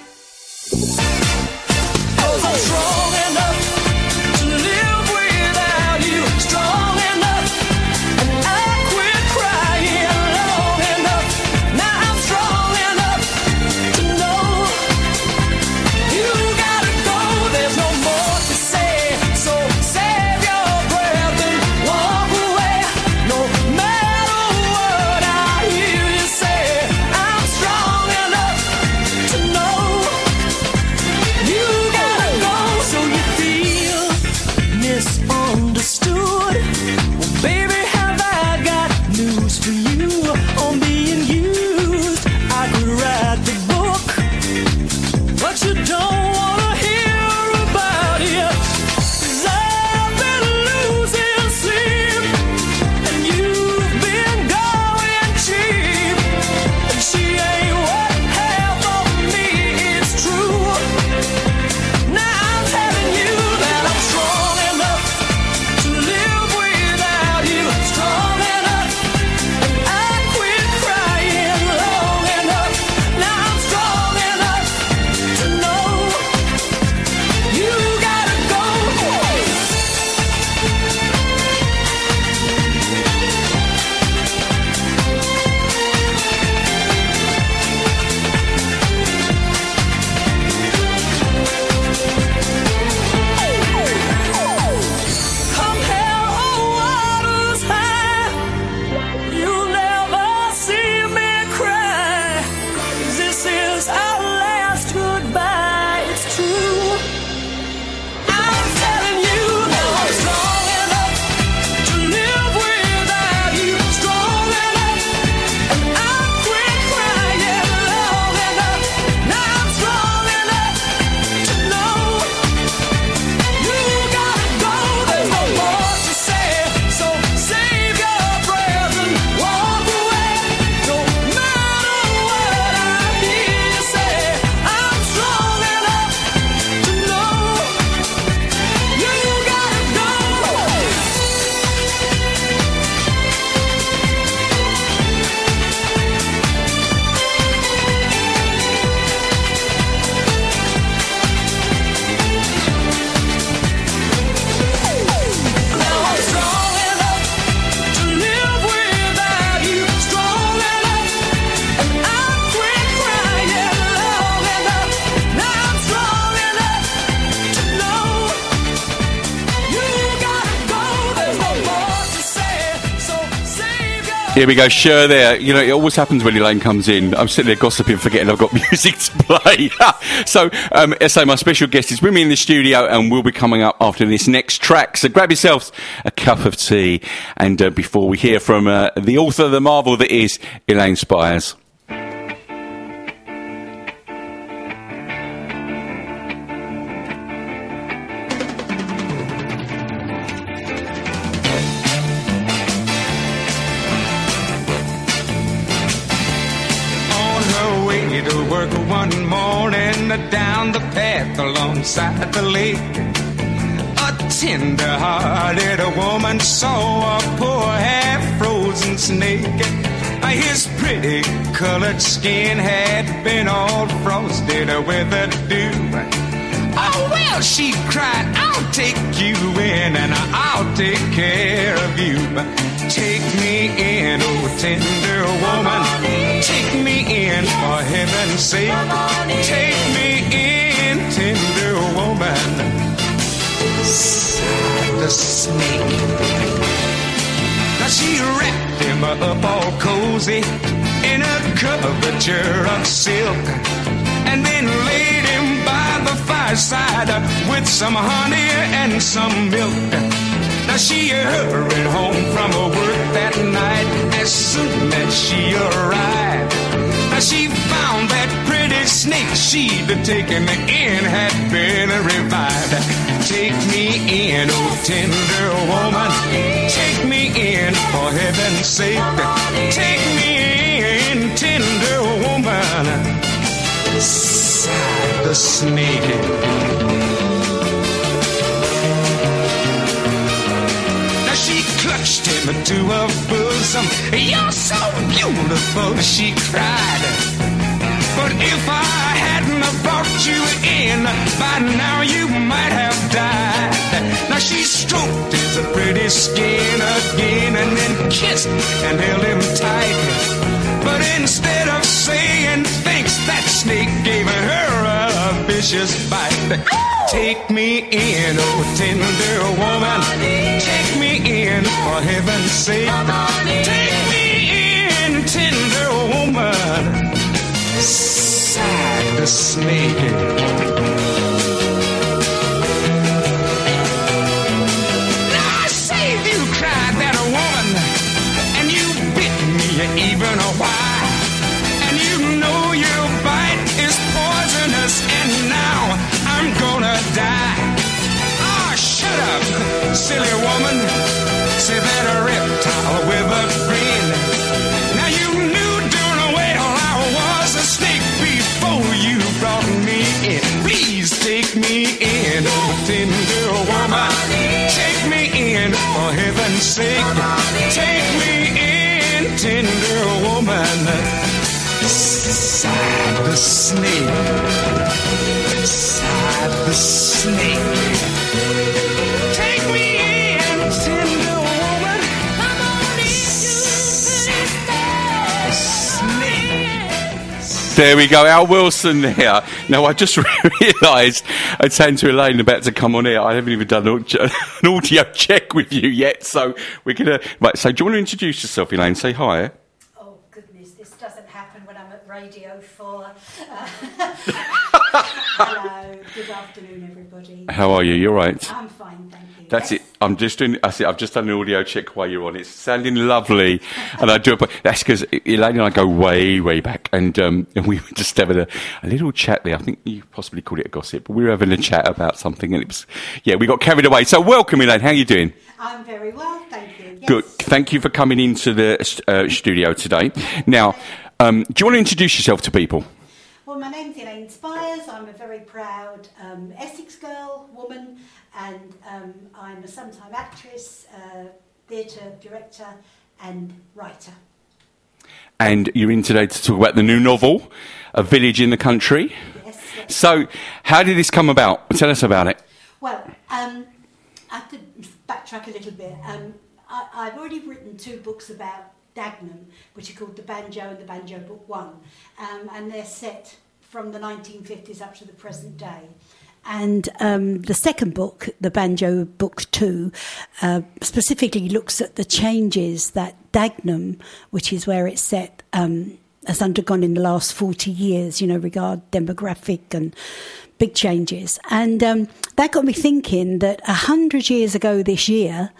P: 'Cause I'm strong enough to live without you. Strong enough, and I quit crying long enough. Now I'm strong enough to know you gotta go. There's no more to say, so save your breath and walk away. No matter what I hear you say, I'm strong enough to know you gotta go. So you feel misunderstood? Well, baby, have I got news for you on being used? I could write the book, but you don't wanna hear about it. 'Cause I've been losing sleep, and you've been going cheap. And she ain't what half of me is true. Now I'm telling you that I'm strong enough to live without you. Strong enough, and I quit crying long enough. Now I'm strong enough to know you gotta go. Come hell or waters high, you'll never see me cry. 'Cause this is our last goodbye, it's true. I'm telling you now I'm strong enough to live without you. Strong enough, and I quit crying long enough. Now I'm strong enough to know you gotta go. There's no more to say, so save your breath and walk away. No matter what I hear you say, I'm strong enough to know you gotta go. Now I'm strong enough to live without you. Strong enough, and I quit crying long enough. Now I'm strong enough to know you gotta go. There's no more to say, so save your
D: Here we go, sure there. You know, it always happens when Elaine comes in. I'm sitting there gossiping, forgetting I've got music to play. So, um, as I say, my special guest is with me in the studio and will be coming up after this next track. So grab yourselves a cup of tea. And uh, before we hear from uh, the author of the marvel that is Elaine Spires.
U: On her way to work one morning, down the path alongside the lake, a tender-hearted woman saw a poor half-frozen snake. His pretty colored skin had been all frosted with the dew. Oh, well, she cried, I'll take you in and I'll take care of you. Take me in, oh tender woman. Take me in, for heaven's sake. Take me in, tender woman. Sighed the snake. Now she wrapped him up all cozy in a coverture of silk, and then laid him by the fireside with some honey and some milk. Now she hurried home from her work that night as soon as she arrived. Now she found that pretty snake she'd taken in had been revived. Take me in, oh tender woman. Take me in, for heaven's sake. Take me in, tender woman. Sighed the snake. She clutched him to her bosom. You're so beautiful, she cried. But if I hadn't have brought you in, by now you might have died. Now she stroked his pretty skin again and then kissed and held him tight. But instead of saying thanks, that snake gave her a vicious bite. Take me in, oh tender woman. Take me in, for heaven's sake. Take me in, tender woman. Sighed the snake. Now I saved you, cried that woman, and you bit me even a while. And you know your bite is poisonous, and now I'm gonna die. Ah, oh, shut up, silly woman. Say that a reptile with a grin. Now you knew darn well I was a snake before you brought me in. Please take me in, oh tender woman. Take me in, for heaven's sake. Take me in, tender woman. Sighed the snake. Sighed the snake. Take me in, tender woman. Come on in, snake.
D: There we go, Al Wilson there. Now, I just realised I'd saying to Elaine about to come on here, I haven't even done an audio check with you yet, so we're going to... Right, so do you want to introduce yourself, Elaine? Say hi.
A: Oh, goodness, this doesn't happen when I'm at Radio four. Uh, hello, good afternoon, everybody.
D: How are you? You're right.
A: I'm fine, thank you.
D: That's
A: yes.
D: it. I'm just doing. I see. I've just done an audio check while you're on. It's sounding lovely, and I do it. But that's because Elaine and I go way, way back, and um, and we were just having a, a little chat there. I think you possibly called it a gossip, but we were having a chat about something, and it was yeah, we got carried away. So welcome, Elaine. How are you doing?
A: I'm very well, thank you. Yes.
D: Good. Thank you for coming into the uh, studio today. Now, um, do you want to introduce yourself to people?
A: Well, my name's Elaine Spires. I'm a very proud um, Essex girl, woman, and um, I'm a sometime actress, uh, theatre director and writer.
D: And you're in today to talk about the new novel, A Village in the Country.
A: Yes. yes.
D: So, how did this come about? Tell us about it.
A: Well, um, I have to backtrack a little bit. Um, I, I've already written two books about Dagenham, which are called The Banjo and The Banjo Book One, um, and they're set from the nineteen fifties up to the present day. And um, the second book, The Banjo Book Two, uh, specifically looks at the changes that Dagenham, which is where it's set, um, has undergone in the last forty years, you know, regard demographic and big changes. And um, that got me thinking that one hundred years ago this year,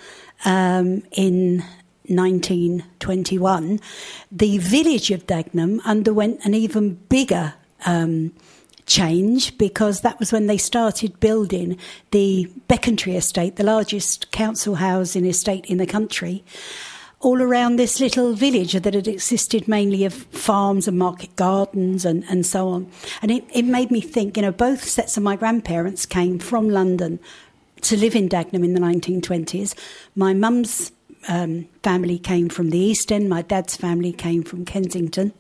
A: um, in nineteen twenty-one, the village of Dagenham underwent an even bigger um, change, because that was when they started building the Becontree estate, the largest council housing estate in the country, all around this little village that had existed mainly of farms and market gardens and, and so on. And it, it made me think, you know, both sets of my grandparents came from London to live in Dagenham in the nineteen twenties. My mum's Um, family came from the East End. My dad's family came from Kensington.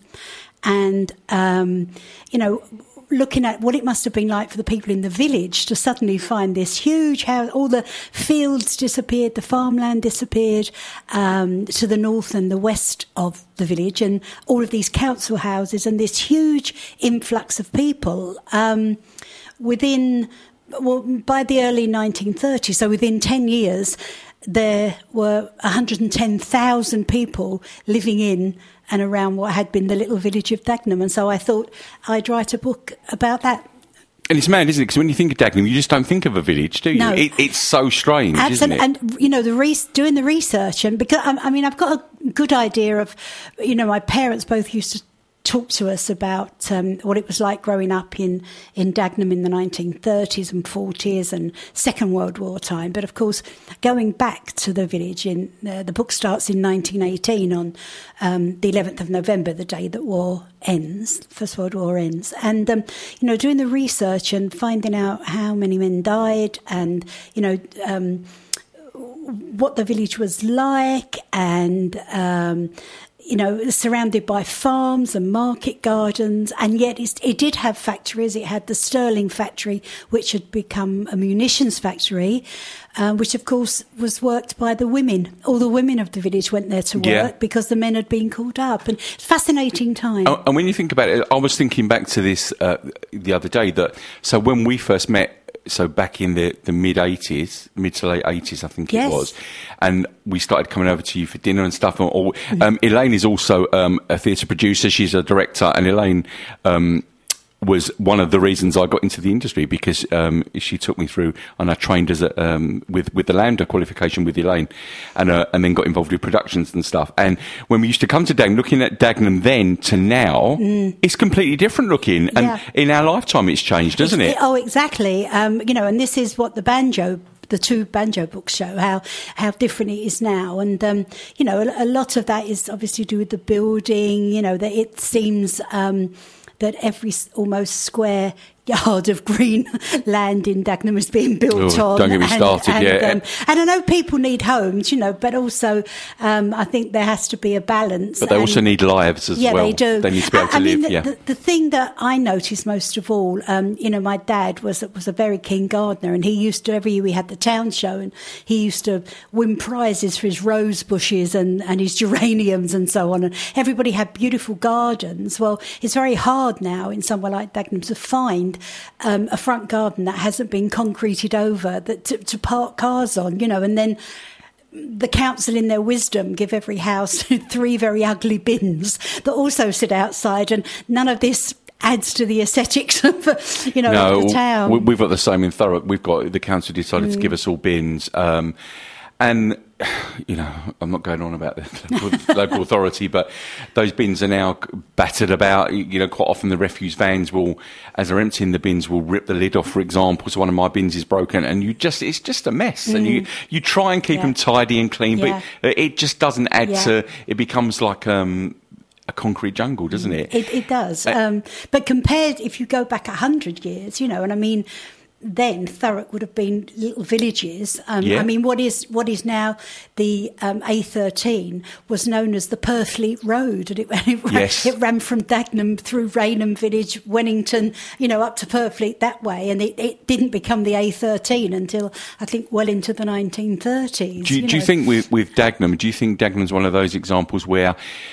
A: And, um, you know, looking at what it must have been like for the people in the village to suddenly find this huge house, all the fields disappeared, the farmland disappeared um, to the north and the west of the village, and all of these council houses and this huge influx of people um, within, well, by the early nineteen thirties, so within ten years, there were one hundred ten thousand people living in and around what had been the little village of Dagenham. And so I thought I'd write a book about that.
D: And it's mad, isn't it? Because when you think of Dagenham, you just don't think of a village, do you?
A: No.
D: It, it's so strange,
A: Absolutely.
D: isn't it?
A: And, you know, the re- doing the research, and because, I mean, I've got a good idea of, you know, my parents both used to talked to us about um, what it was like growing up in, in Dagenham in the nineteen thirties and forties and Second World War time. But of course, going back to the village, in uh, the book starts in nineteen eighteen on um, the eleventh of November, the day that war ends, First World War ends. And, um, you know, doing the research and finding out how many men died and, you know, um, what the village was like and... Um, you know, surrounded by farms and market gardens, and yet it's, it did have factories. It had the Stirling factory, which had become a munitions factory, uh, which, of course, was worked by the women. All the women of the village went there to work
D: Yeah.
A: because the men had been called up. And it's a fascinating time.
D: And and when you think about it, I was thinking back to this uh, the other day, that so when we first met, so back in the, the mid-eighties, mid to late eighties, I think
A: Yes.
D: it was, and we started coming over to you for dinner and stuff. And all, um, Elaine is also um, a theatre producer. She's a director, and Elaine um, was one of the reasons I got into the industry, because um, she took me through, and I trained as a, um, with with the Lambda qualification with Elaine, and uh, and then got involved with productions and stuff. And when we used to come to Dagenham, looking at Dagenham then to now,
A: Mm.
D: it's completely different looking. And
A: Yeah.
D: in our lifetime, it's changed, doesn't it?
A: It's- Oh, exactly. Um, you know, and this is what the banjo, the two banjo books show, how how different it is now. And, um, you know, a, a lot of that is obviously to do with the building, you know, that it seems um, that every s- almost square yard of green land in Dagenham is being built
D: Oh,
A: on.
D: don't get me
A: and,
D: started,
A: and,
D: yeah.
A: Um, and I know people need homes, you know, but also um, I think there has to be a balance.
D: But they also
A: and-
D: need lives as
A: yeah,
D: well.
A: they do.
D: They need to be able to
A: I, I
D: live,
A: mean, the,
D: yeah.
A: the, the thing that I noticed most of all, um, you know, my dad was was a very keen gardener, and he used to, every year we had the town show, and he used to win prizes for his rose bushes and, and his geraniums and so on. And everybody had beautiful gardens. Well, it's very hard now in somewhere like Dagenham to find um, a front garden that hasn't been concreted over, that to, to park cars on, you know, and then the council in their wisdom give every house three very ugly bins that also sit outside, and none of this adds to the aesthetics of, you know,
D: no,
A: of the town.
D: we- we've got the same in Thurrock. We've got, the council decided to
A: Mm.
D: give us all bins. Um, and, you know, I'm not going on about the local, local authority, but those bins are now battered about. You know, quite often the refuse vans will, as they're emptying the bins, will rip the lid off, for example. So one of my bins is broken, and you just, it's just a mess. And you,
A: Mm.
D: you try and keep
A: Yeah.
D: them tidy and clean,
A: Yeah.
D: but it just doesn't add
A: Yeah.
D: to, it becomes like um, a concrete jungle, doesn't it?
A: It, it does.
D: Uh,
A: Um, but compared, if you go back a hundred years, you know, and I mean, then Thurrock would have been little villages. Um,
D: Yeah.
A: I mean, what is what is now the um, A thirteen was known as the Purfleet Road, and it, it, ran,
D: Yes.
A: it ran from Dagenham through Rainham Village, Wennington, you know, up to Purfleet that way, and it, it didn't become the A thirteen until I think well into the nineteen thirties.
D: Do you, do you
A: know.
D: think with, with Dagenham, do you think Dagenham's one of those examples where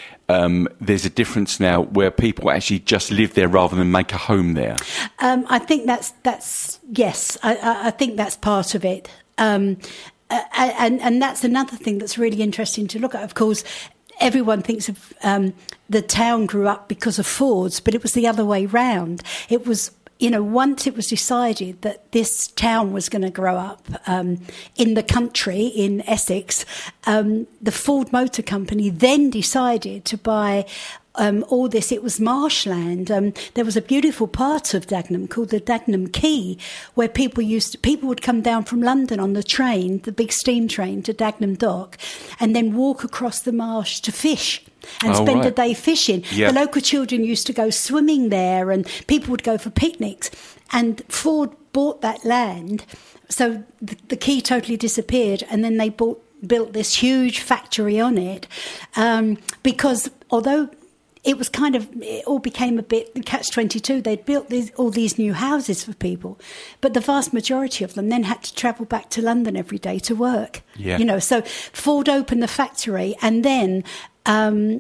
D: um, there's a difference now where people actually just live there rather than make a home there?
A: Um, I think that's that's yes. I, I, I think that's part of it, um, uh, and and that's another thing that's really interesting to look at. Of course, everyone thinks of um, the town grew up because of Fords, but it was the other way round. It was. You know, once it was decided that this town was going to grow up um, in the country, in Essex, um, the Ford Motor Company then decided to buy um, all this. It was marshland. Um, there was a beautiful part of Dagenham called the Dagenham Quay, where people used to, people would come down from London on the train, the big steam train, to Dagenham Dock, and then walk across the marsh to fish. And
D: Oh,
A: spend a
D: right.
A: day fishing.
D: Yeah.
A: The local children used to go swimming there, and people would go for picnics. And Ford bought that land, so the, the quay totally disappeared, and then they bought, built this huge factory on it, um, because although it was kind of, it all became a bit catch twenty-two. They'd built these, all these new houses for people, but the vast majority of them then had to travel back to London every day to work.
D: Yeah.
A: You know, so Ford opened the factory, and then um,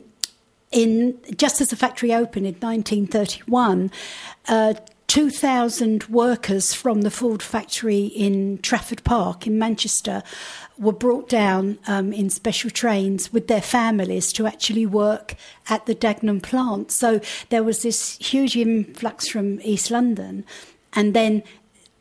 A: in just as the factory opened in nineteen thirty-one, uh, two thousand workers from the Ford factory in Trafford Park in Manchester were brought down um, in special trains with their families to actually work at the Dagenham plant. So there was this huge influx from East London, and then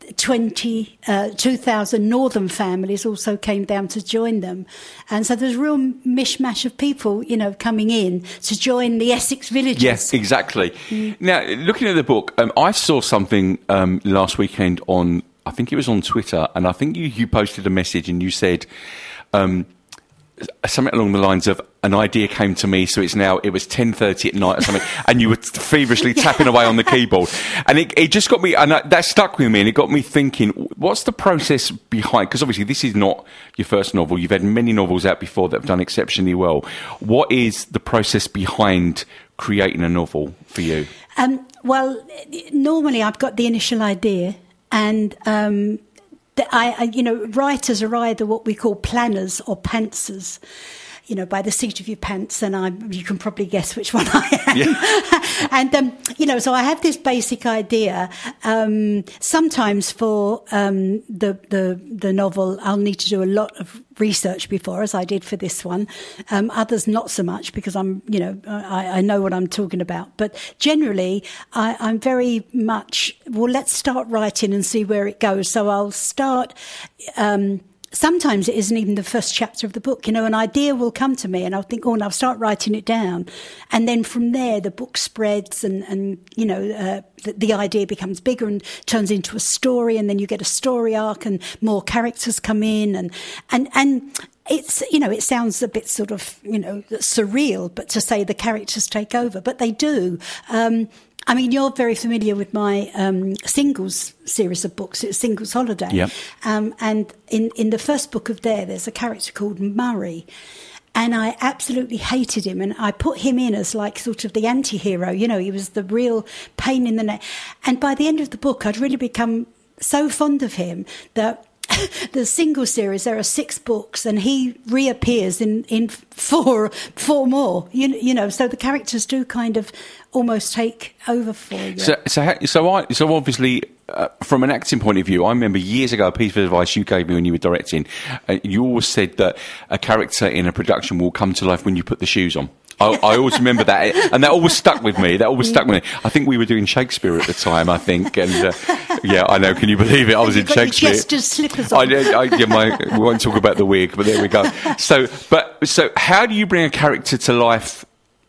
A: twenty, uh, two thousand northern families also came down to join them. And so there's a real mishmash of people, you know, coming in to join the Essex villages.
D: Yes, exactly. Mm. Now, looking at the book, um, I saw something um, last weekend on, I think it was on Twitter, and I think you, you posted a message and you said um, something along the lines of, an idea came to me, so it's now, it was ten thirty at night or something, and you were feverishly tapping away on the keyboard. And it, it just got me, and that stuck with me, and it got me thinking, what's the process behind, because obviously this is not your first novel, you've had many novels out before that have done exceptionally well. What is the process behind creating a novel for you?
A: Um, well, normally I've got the initial idea, and um, the, I, I, you know, writers are either what we call planners or pantsers. You know, by the seat of your pants, and I, you can probably guess which one I am. Yeah. And, um, you know, so I have this basic idea. Um, sometimes for um, the, the the novel, I'll need to do a lot of research before, as I did for this one. Um, others not so much, because I'm, you know, I, I know what I'm talking about. But generally, I, I'm very much, well, let's start writing and see where it goes. So I'll start... Um, Sometimes it isn't even the first chapter of the book. You know, an idea will come to me and I'll think, oh, and I'll start writing it down. And then from there, the book spreads and, and you know, uh, the, the idea becomes bigger and turns into a story. And then you get a story arc and more characters come in. And, and, and it's, you know, it sounds a bit sort of, you know, surreal, but to say the characters take over, but they do. Um, I mean, you're very familiar with my um, Singles series of books. It's Singles Holiday.
D: Yep.
A: Um, and in, in the first book of there, there's a character called Murray. And I absolutely hated him. And I put him in as like sort of the anti-hero. You know, he was the real pain in the neck. And by the end of the book, I'd really become so fond of him that... the single series, there are six books, and he reappears in, in four four more. You, you know, so the characters do kind of almost take over for you.
D: So, so, so, I, so obviously, uh, from an acting point of view, I remember years ago a piece of advice you gave me when you were directing. Uh, you always said that a character in a production will come to life when you put the shoes on. I, I always remember that, and that always stuck with me. That always stuck with me. I think we were doing Shakespeare at the time, I think, and uh, yeah, I know. Can you believe it? I was in Shakespeare.
A: Your jester's slippers on.
D: I, I, yeah, my, we won't talk about the wig, but there we go. So, but so, how do you bring a character to life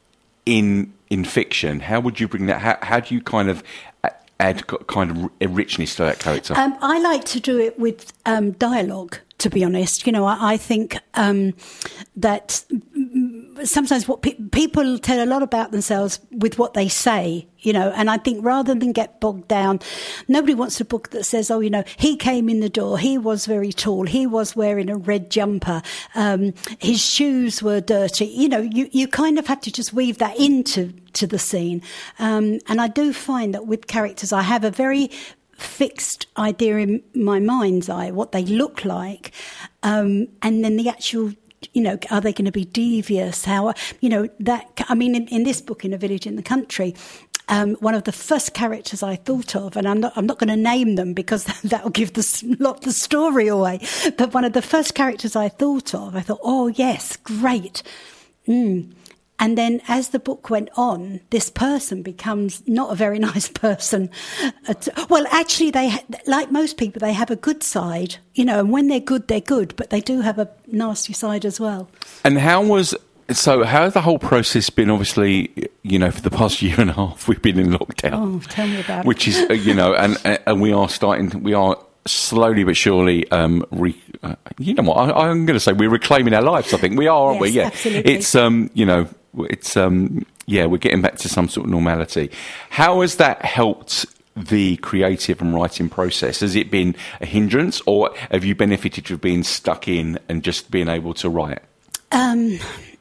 D: in in fiction? How would you bring that? How, how do you kind of add kind of a richness to that character?
A: Um, I like to do it with um, dialogue. To be honest, you know, I, I think um, that sometimes what pe- people tell a lot about themselves with what they say, you know, and I think rather than get bogged down, nobody wants a book that says, oh, you know, he came in the door, he was very tall, he was wearing a red jumper, um, his shoes were dirty. You know, you, you kind of have to just weave that into to the scene. Um, and I do find that with characters, I have a very fixed idea in my mind's eye, what they look like, um, and then the actual, you know, are they going to be devious? How, you know, that, I mean, in, in this book, In a Village in the Country, um, one of the first characters I thought of, and I'm not, I'm not going to name them because that will give the lot the story away, but one of the first characters I thought of, I thought, oh, yes, great. Mm. And then as the book went on, this person becomes not a very nice person. Well, actually, they ha- like most people, they have a good side, you know, and when they're good, they're good, but they do have a nasty side as well.
D: And how was... So how has the whole process been? Obviously, you know, for the past year and a half, we've been in lockdown.
A: Oh, tell me about
D: which
A: it.
D: Which is, you know, and and we are starting, we are slowly but surely, um, re, uh, you know what, I, I'm going to say we're reclaiming our lives, I think. We are, aren't
A: yes,
D: we? Yeah.
A: Absolutely.
D: It's, um, you know, it's, um, yeah, we're getting back to some sort of normality. How has that helped the creative and writing process? Has it been a hindrance, or have you benefited from being stuck in and just being able to write?
A: Um...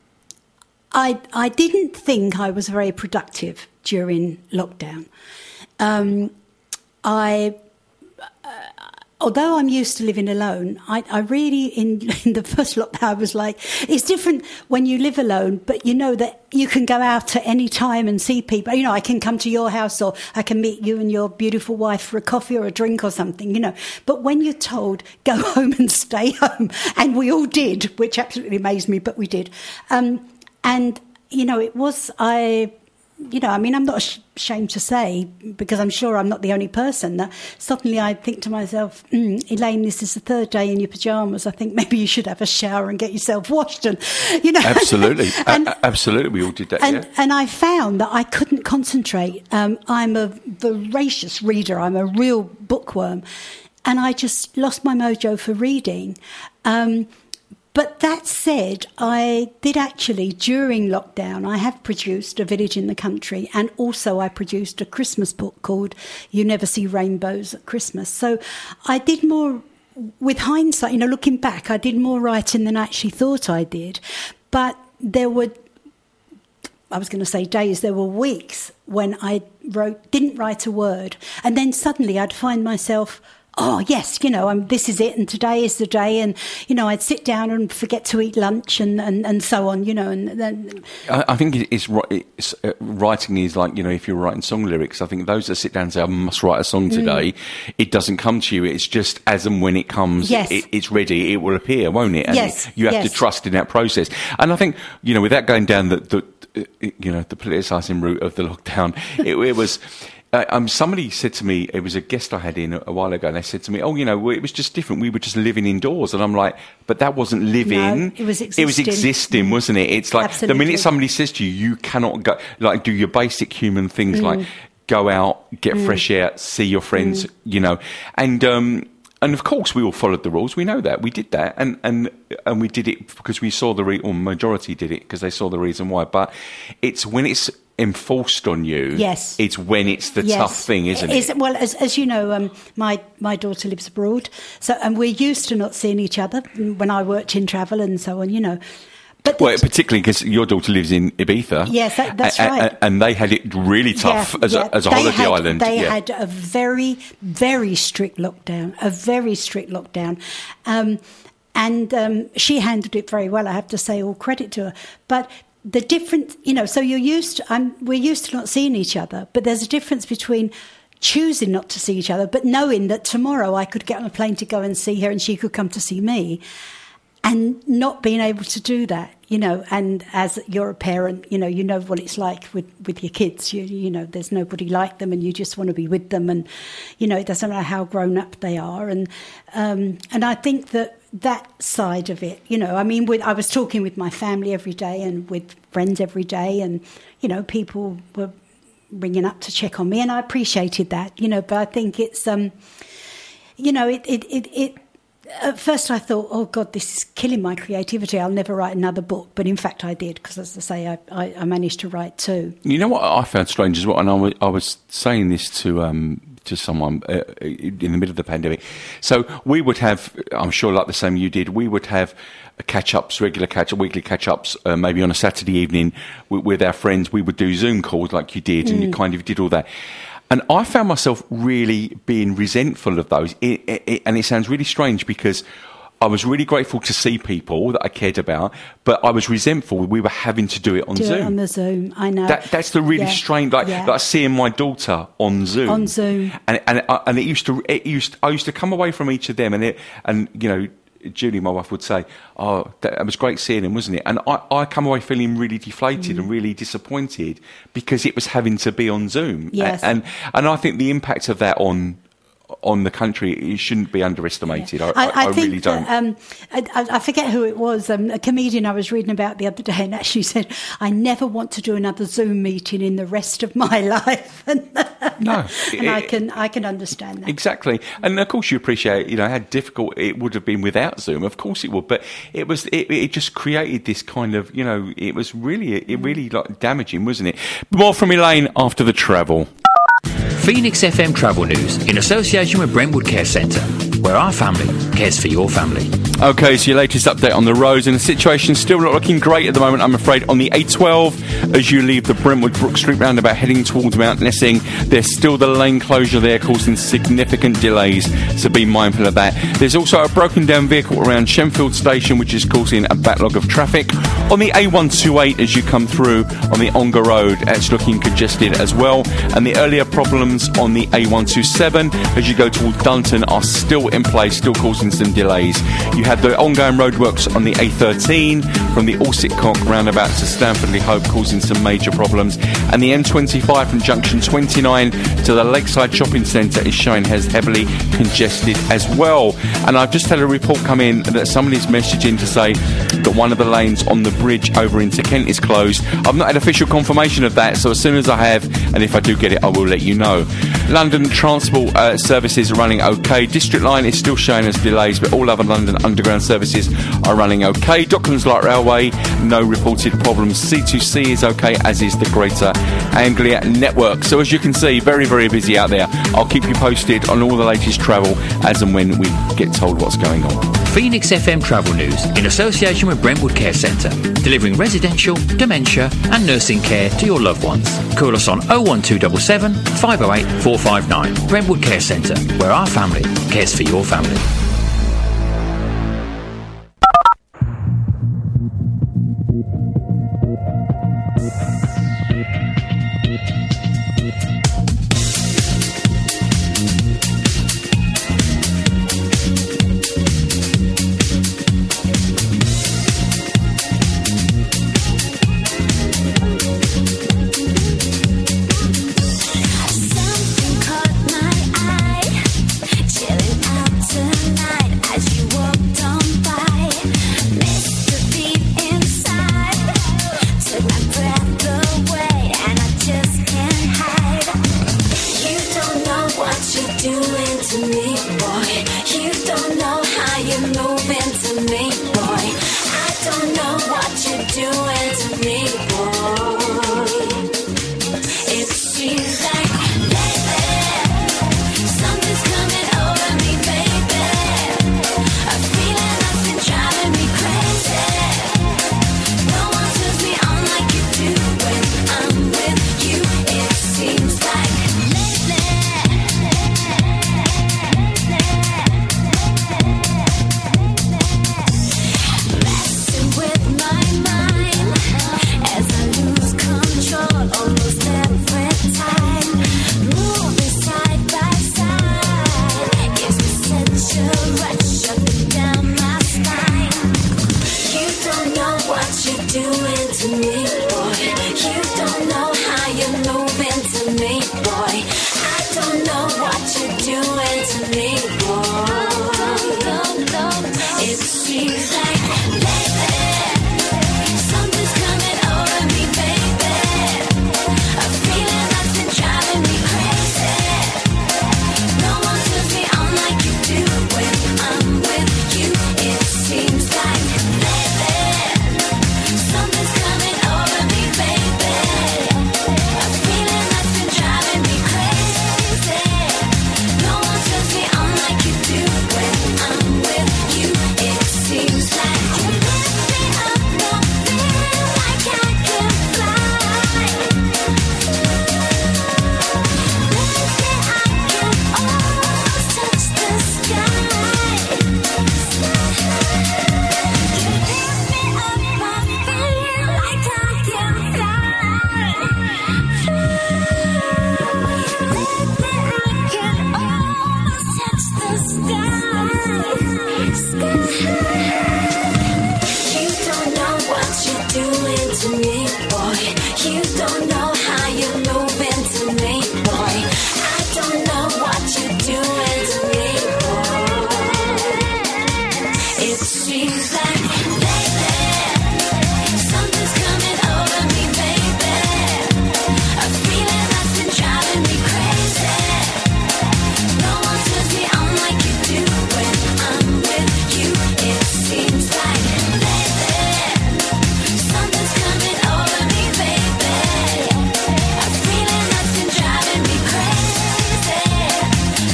A: I, I didn't think I was very productive during lockdown. Um, I, uh, although I'm used to living alone, I, I really, in, in the first lockdown, I was like, it's different when you live alone, but you know that you can go out at any time and see people. You know, I can come to your house, or I can meet you and your beautiful wife for a coffee or a drink or something, you know. But when you're told, go home and stay home, and we all did, which absolutely amazed me, but we did. Um, And, you know, it was, I you know, I mean, I'm not ash- ashamed to say, because I'm sure I'm not the only person, that suddenly I think to myself, mm, Elaine, this is the third day in your pyjamas. I think maybe you should have a shower and get yourself washed. And, you know.
D: Absolutely.
A: and,
D: a- absolutely. We all did that,
A: and,
D: yeah.
A: and I found that I couldn't concentrate. Um, I'm a voracious reader. I'm a real bookworm. And I just lost my mojo for reading. Um But that said, I did actually, during lockdown, I have produced A Village in the Country, and also I produced a Christmas book called You Never See Rainbows at Christmas. So I did more, with hindsight, you know, looking back, I did more writing than I actually thought I did. But there were, I was going to say days, there were weeks when I wrote, didn't write a word. And then suddenly I'd find myself, oh, yes, you know, um, this is it, and today is the day, and, you know, I'd sit down and forget to eat lunch and, and, and so on, you know. and then
D: I, I think it's, it's uh, writing is like, you know, if you're writing song lyrics, I think those that sit down and say, I must write a song today, mm. it doesn't come to you. It's just as and when it comes,
A: yes.
D: it, it's ready, it will appear, won't it? And
A: yes.
D: it, you have
A: yes.
D: to trust in that process. And I think, you know, without going down the, the you know, the politicising route of the lockdown, it, it was... Uh, um, somebody said to me, it was a guest I had in a, a while ago, and they said to me, oh, you know, it was just different. We were just living indoors. And I'm like, but that wasn't living.
A: No, it was existing.
D: It was existing, wasn't it? It's like
A: Absolutely.
D: the minute somebody says to you, you cannot go, like, do your basic human things,
A: Mm.
D: like go out, get
A: Mm.
D: fresh air, see your friends,
A: Mm.
D: you know. And, um, and of course, we all followed the rules. We know that. We did that. And, and, and we did it because we saw the, re- or majority did it because they saw the reason why. But it's when it's enforced on you,
A: yes,
D: it's when it's the
A: yes.
D: tough thing, isn't
A: Is,
D: it?
A: Well, as, as you know, um, my, my daughter lives abroad, so and we're used to not seeing each other when I worked in travel and so on, you know. But
D: well, particularly because your daughter lives in Ibiza.
A: Yes, that, that's
D: a- a-
A: right.
D: And they had it really tough
A: Yeah,
D: as,
A: yeah.
D: a, as a
A: They
D: holiday
A: had,
D: island.
A: They
D: yeah.
A: had a very, very strict lockdown, a very strict lockdown. Um, and um, she handled it very well, I have to say, all credit to her. But the difference, you know, so you're used to, I'm, we're used to not seeing each other, but there's a difference between choosing not to see each other, but knowing that tomorrow I could get on a plane to go and see her and she could come to see me, and not being able to do that, you know. And as you're a parent, you know, you know what it's like with, with your kids. You, you know, there's nobody like them and you just want to be with them. And, you know, it doesn't matter how grown up they are. And um, and I think that that side of it, you know, I mean, with, I was talking with my family every day and with friends every day, and, you know, people were ringing up to check on me, and I appreciated that, you know. But I think it's, um, you know, it, it, it, it at first I thought, oh, God, this is killing my creativity. I'll never write another book. But in fact, I did, because, as I say, I, I, I managed to write two.
D: You know what I found strange as well, and I was, I was saying this to um, to someone uh, in the middle of the pandemic. So we would have, I'm sure like the same you did, we would have catch-ups, regular catch-up, weekly catch-ups, uh, maybe on a Saturday evening with, with our friends. We would do Zoom calls like you did, and
A: Mm.
D: you kind of did all that. And I found myself really being resentful of those. It, it, it, and it sounds really strange because I was really grateful to see people that I cared about, but I was resentful we were having to do it on
A: Do
D: Zoom.
A: it on the Zoom, I know.
D: That, that's the really
A: Yeah.
D: strange, like,
A: Yeah.
D: like seeing my daughter on Zoom.
A: On Zoom.
D: And and I- and it used to it used I used to come away from each of them, and it and you know, Julie, my wife, would say, "Oh, that was great seeing him, wasn't it?" And I, I come away feeling really deflated
A: Mm.
D: and really disappointed because it was having to be on Zoom.
A: Yes.
D: And and I think the impact of that on on the country, it shouldn't be underestimated. I, I, I,
A: think
D: really don't.
A: That, um, I, I forget who it was, um, a comedian I was reading about the other day, and actually said, I never want to do another Zoom meeting in the rest of my life. and
D: no.
A: and I can I can understand that.
D: Exactly, and of course you appreciate, you know, how difficult it would have been without Zoom. Of course it would, but it was it, it just created this kind of, you know, it was really it really like damaging, wasn't it? More from Elaine after the travel.
J: Phoenix F M Travel News in association with Brentwood Care Centre, where our family cares for your family.
D: Okay, so your latest update on the roads, and the situation's still not looking great at the moment, I'm afraid. On the A twelve, as you leave the Brentwood Brook Street roundabout heading towards Mount Nessing, there's still the lane closure there causing significant delays, so be mindful of that. There's also a broken down vehicle around Shenfield Station, which is causing a backlog of traffic. On the A one twenty-eight, as you come through on the Ongar Road, it's looking congested as well. And the earlier problems on the A one twenty-seven, as you go towards Dunton, are still in place, still causing some delays. You had the ongoing roadworks on the A thirteen from the Alsitcock roundabout to Stanford Hope, causing some major problems. And the M twenty-five from junction twenty-nine to the Lakeside Shopping Centre is showing as heavily congested as well. And I've just had a report come in that somebody's messaging to say that one of the lanes on the bridge over into Kent is closed. I've not had official confirmation of that, so as soon as I have, and if I do get it, I will let you know. London transport uh, services are running okay. District Line is still showing us delays, but all other London Underground services are running okay. Docklands Light Railway, no reported problems. C two C is okay, as is the Greater Anglia Network. So as you can see, very, very busy out there. I'll keep you posted on all the latest travel as and when we get told what's going on.
J: Phoenix F M Travel News in association with Brentwood Care Centre, delivering residential, dementia and nursing care to your loved ones. Call us on oh one two seven seven, five oh eight, four five nine. Brentwood Care Centre, where our family cares for your family.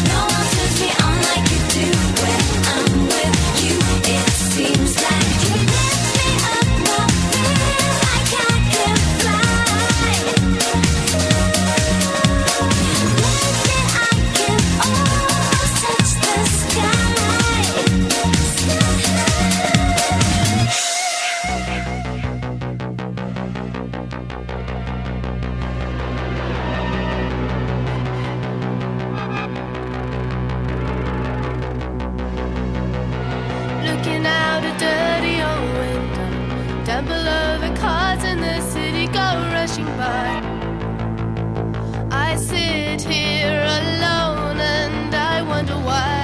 E: Seems like
C: out a dirty old window. Down below, the cars in the city go rushing by. I sit here alone and I wonder why.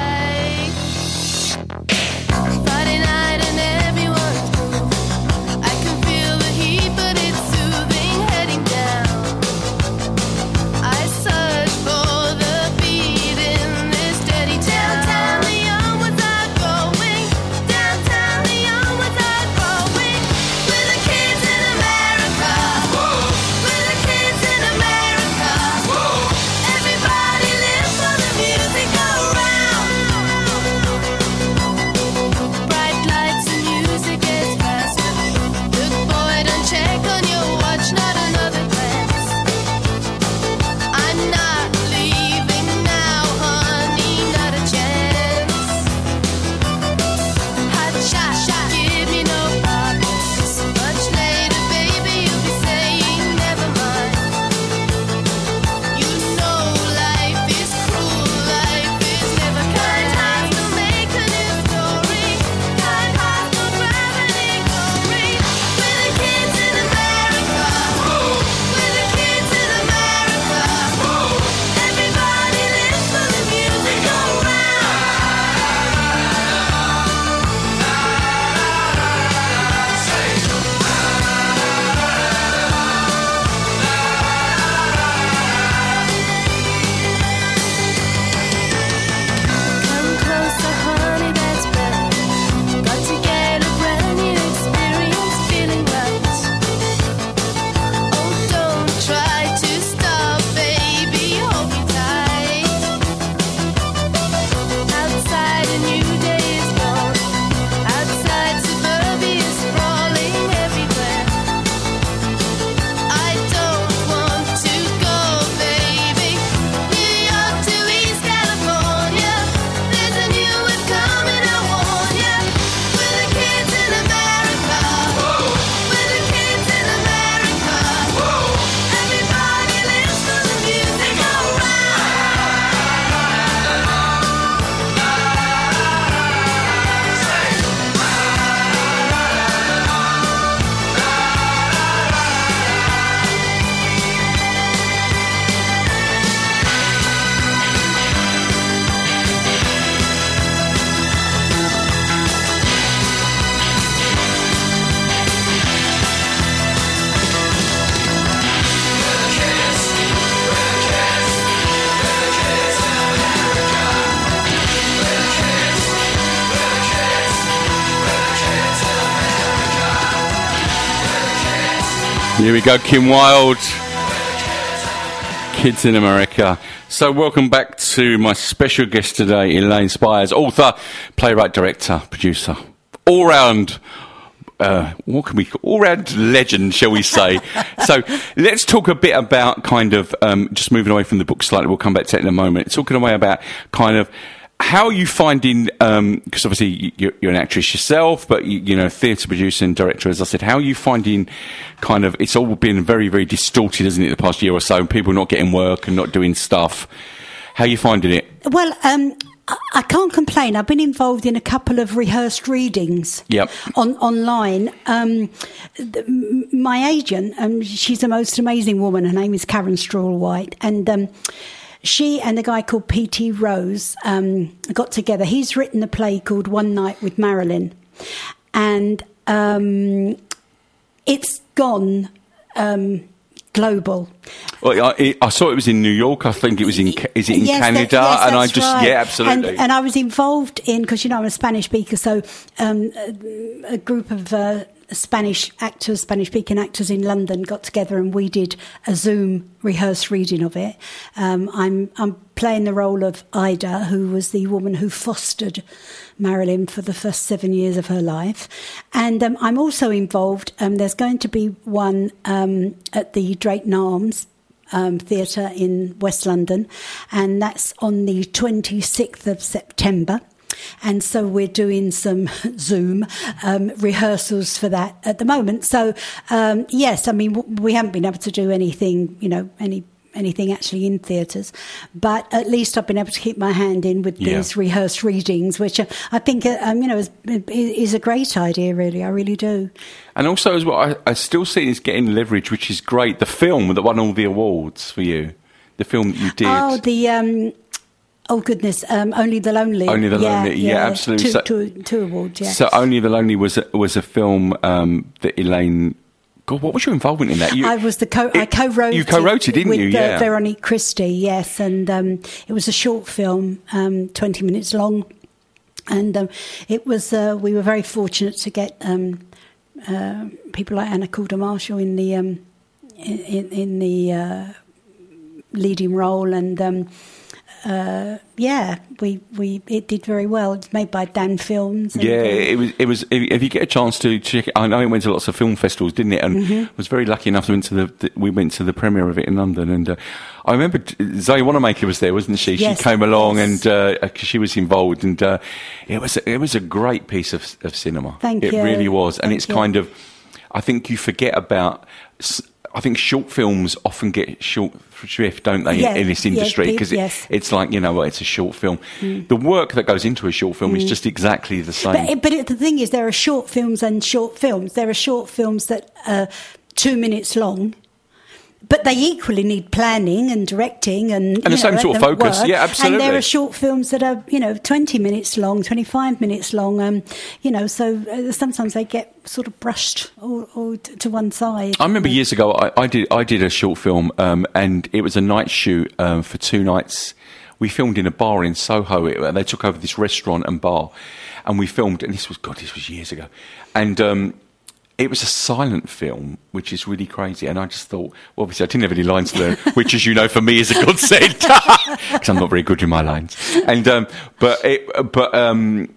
C: Friday night and everyone's moving. I can feel the heat, but it's soothing, heading down. I search for the beat in this steady town. Downtown Leon without going. Downtown Leon without going. We're the kids in America. Whoa. We're the kids in America. Whoa. Everybody live for the music around. Bright lights and music gets faster. Look, boy, don't check on your watch, not another glance. I'm not leaving now, honey, not a chance. Hot shot, shot, give me no problems. Much later, baby, you'll be saying never mind. You know life is cruel, life is never kind. Hearts will make a new story. Kind hearts will grab an glory. We're the kids in America. We're the kids in America. Everybody lives for the music around. Come closer, honey, that's better. Got to get a brand new experience, feeling right. Oh, don't try to stop, baby, hold me tight. Outside a new day is born. Outside suburbia is sprawling everywhere. I don't want to go, baby. New York to East California. There's a new wave coming, I warn ya. We're the kids in America. We're the kids in America. Everybody lives for the music around.
D: Here we go, Kim Wilde. Kids in America. So welcome back to my special guest today, Elaine Spires, author, playwright, director, producer, all-round, uh, what can we call, all-round legend, shall we say. So let's talk a bit about kind of, um, just moving away from the book slightly, we'll come back to it in a moment, talking away about kind of how are you finding, because um, obviously you're, you're an actress yourself, but you, you know, theatre producer and director, as I said, how are you finding kind of, it's all been very, very distorted, isn't it, the past year or so, people not getting work and not doing stuff. How are you finding it?
A: Well, um, I, I can't complain. I've been involved in a couple of rehearsed readings
D: Yep.
A: on online. Um, th- m- my agent, um, she's the most amazing woman. Her name is Karen Strawl White, and um, she and a guy called P T Rose um, got together. He's written a play called One Night with Marilyn, and um, it's gone um, global.
D: Well, I, I saw it was in New York. I think it was in. Is it in
A: Yes,
D: Canada?
A: that- yes,
D: and I
A: that's
D: just
A: right.
D: yeah, absolutely.
A: And, and I was involved in, because you know I'm a Spanish speaker, so um, a, a group of uh, Spanish actors, Spanish speaking actors in London got together and we did a Zoom rehearsed reading of it. Um, I'm I'm playing the role of Ida, who was the woman who fostered Marilyn for the first seven years of her life. And um, I'm also involved, um, there's going to be one um, at the Drayton Arms um, Theatre in West London, and that's on the twenty-sixth of September. And so we're doing some Zoom um, rehearsals for that at the moment. So, um, yes, I mean, w- we haven't been able to do anything, you know, any anything actually in theatres. But at least I've been able to keep my hand in with
D: Yeah.
A: these rehearsed readings, which uh, I think, uh, um, you know, is, is a great idea, really. I really do.
D: And also, as well, I, I still see it's getting leverage, which is great. The film that won all the awards for you, the film that you did.
A: Oh, the... Um, Oh goodness! Um, Only the Lonely.
D: Only the Lonely, yeah, absolutely.
A: Two,
D: So-
A: two, two awards. Yeah.
D: So Only the Lonely was a, was a film um, that Elaine. God, what was your involvement in that? You,
A: I was the co. I co-wrote.
D: you co-wrote it, didn't
A: with,
D: you?
A: Uh,
D: Yeah.
A: Veronique Christie. Yes, and um, it was a short film, um, twenty minutes long, and um, it was. Uh, we were very fortunate to get um, uh, people like Anna Calder Marshall in the um, in, in, in the uh, leading role, and. Um, Uh, yeah, we, we it did very well. It's made by Dan Films. And,
D: Yeah,
A: uh,
D: it was. It was. If if you get a chance to check it, I know it went to lots of film festivals, didn't it? And
A: Mhm.
D: was very lucky enough to went to the, the. We went to the premiere of it in London, and uh, I remember Zoe Wanamaker was there, wasn't she?
A: Yes,
D: she came along,
A: yes.
D: and uh, 'cause she was involved, and uh, it was. It was a great piece of, of cinema.
A: Thank
D: it
A: you.
D: really was, and
A: Thank
D: it's
A: you.
D: kind of. I think you forget about. s- I think short films often get short shrift, don't they,
A: Yeah,
D: in, in this
A: yeah,
D: industry?
A: they-
D: Because
A: yes.
D: it, it's like, you know, well, it's a short film.
A: Mm.
D: The work that goes into a short film is
A: Mm.
D: just exactly the same.
A: But, it- but it, the thing is, there are short films and short films. There are short films that are two minutes long, but they equally need planning and directing and,
D: the
A: you
D: same
A: know,
D: sort of
A: the
D: focus.
A: work.
D: Yeah, absolutely.
A: And there are short films that are, you know, twenty minutes long, twenty-five minutes long. Um, you know, so uh, sometimes they get sort of brushed or, or t- to one side.
D: I remember years ago, I, I did I did a short film, um, and it was a night shoot um, for two nights. We filmed in a bar in Soho. It, they took over this restaurant and bar, and we filmed. And this was God, this was years ago, and. Um, It was a silent film, which is really crazy. And I just thought, well, obviously, I didn't have any lines to learn, which, as you know, for me is a godsend because I'm not very good with my lines. And um, but it, but um,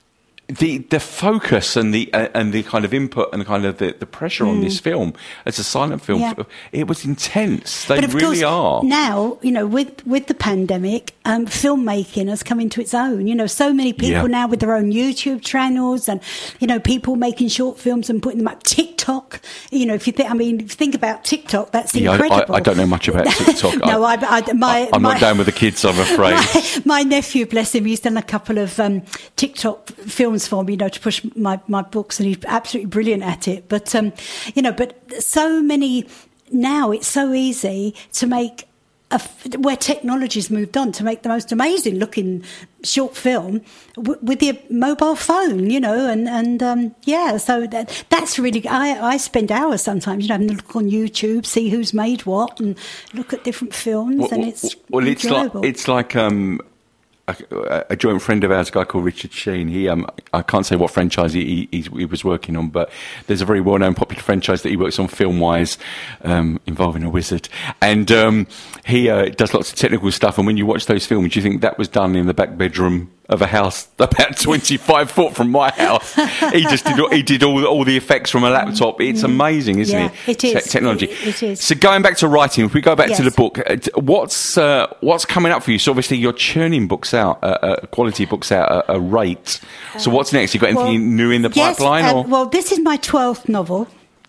D: the the focus and the uh, and the kind of input and kind of the, the pressure on
A: Mm.
D: this film as a silent film,
A: Yeah.
D: it was intense. They
A: But of
D: really
A: course,
D: are.
A: now, you know, with, with the pandemic, um, filmmaking has come into its own. You know, so many people
D: Yeah.
A: now with their own YouTube channels and, you know, people making short films and putting them up. TikTok, you know, if you think, I mean, if you think about TikTok, that's
D: Yeah, I,
A: incredible.
D: I, I don't know much about TikTok.
A: no, I, I, my,
D: I'm
A: my,
D: not down with the kids, I'm afraid.
A: my, my nephew, bless him, he's done a couple of um, TikTok films for me, you know, to push my, my books, and he's absolutely brilliant at it. But, um, you know, but so many, now it's so easy to make, a, f- where technology's moved on, to make the most amazing looking short film w- with your mobile phone, you know, and, and um, yeah, so that, that's really, I, I spend hours sometimes, you know, having a look on YouTube, see who's made what, and look at different films,
D: Well,
A: and
D: well,
A: it's
D: well, it's like
A: enjoyable.
D: it's like um, a, a joint friend of ours, a guy called Richard Sheen. He, um, I can't say what franchise he, he, he was working on, but there's a very well-known popular franchise that he works on film-wise, um, involving a wizard, and um, he uh, does lots of technical stuff. And when you watch those films, you think that was done in the back bedroom of a house about twenty-five foot from my house. He just did all, he did all all the effects from a laptop. It's amazing, isn't
A: Yeah,
D: it?
A: it is.
D: Te- technology.
A: It- it is.
D: So going back to writing, if we go back to
A: Yes.
D: the book, uh, t- what's uh, what's coming up for you? So obviously you're churning books out, uh, uh, quality books out at a rate. So what's next? You got anything
A: well,
D: new in the
A: yes,
D: pipeline?
A: uh,
D: or
A: well, this is my twelfth novel.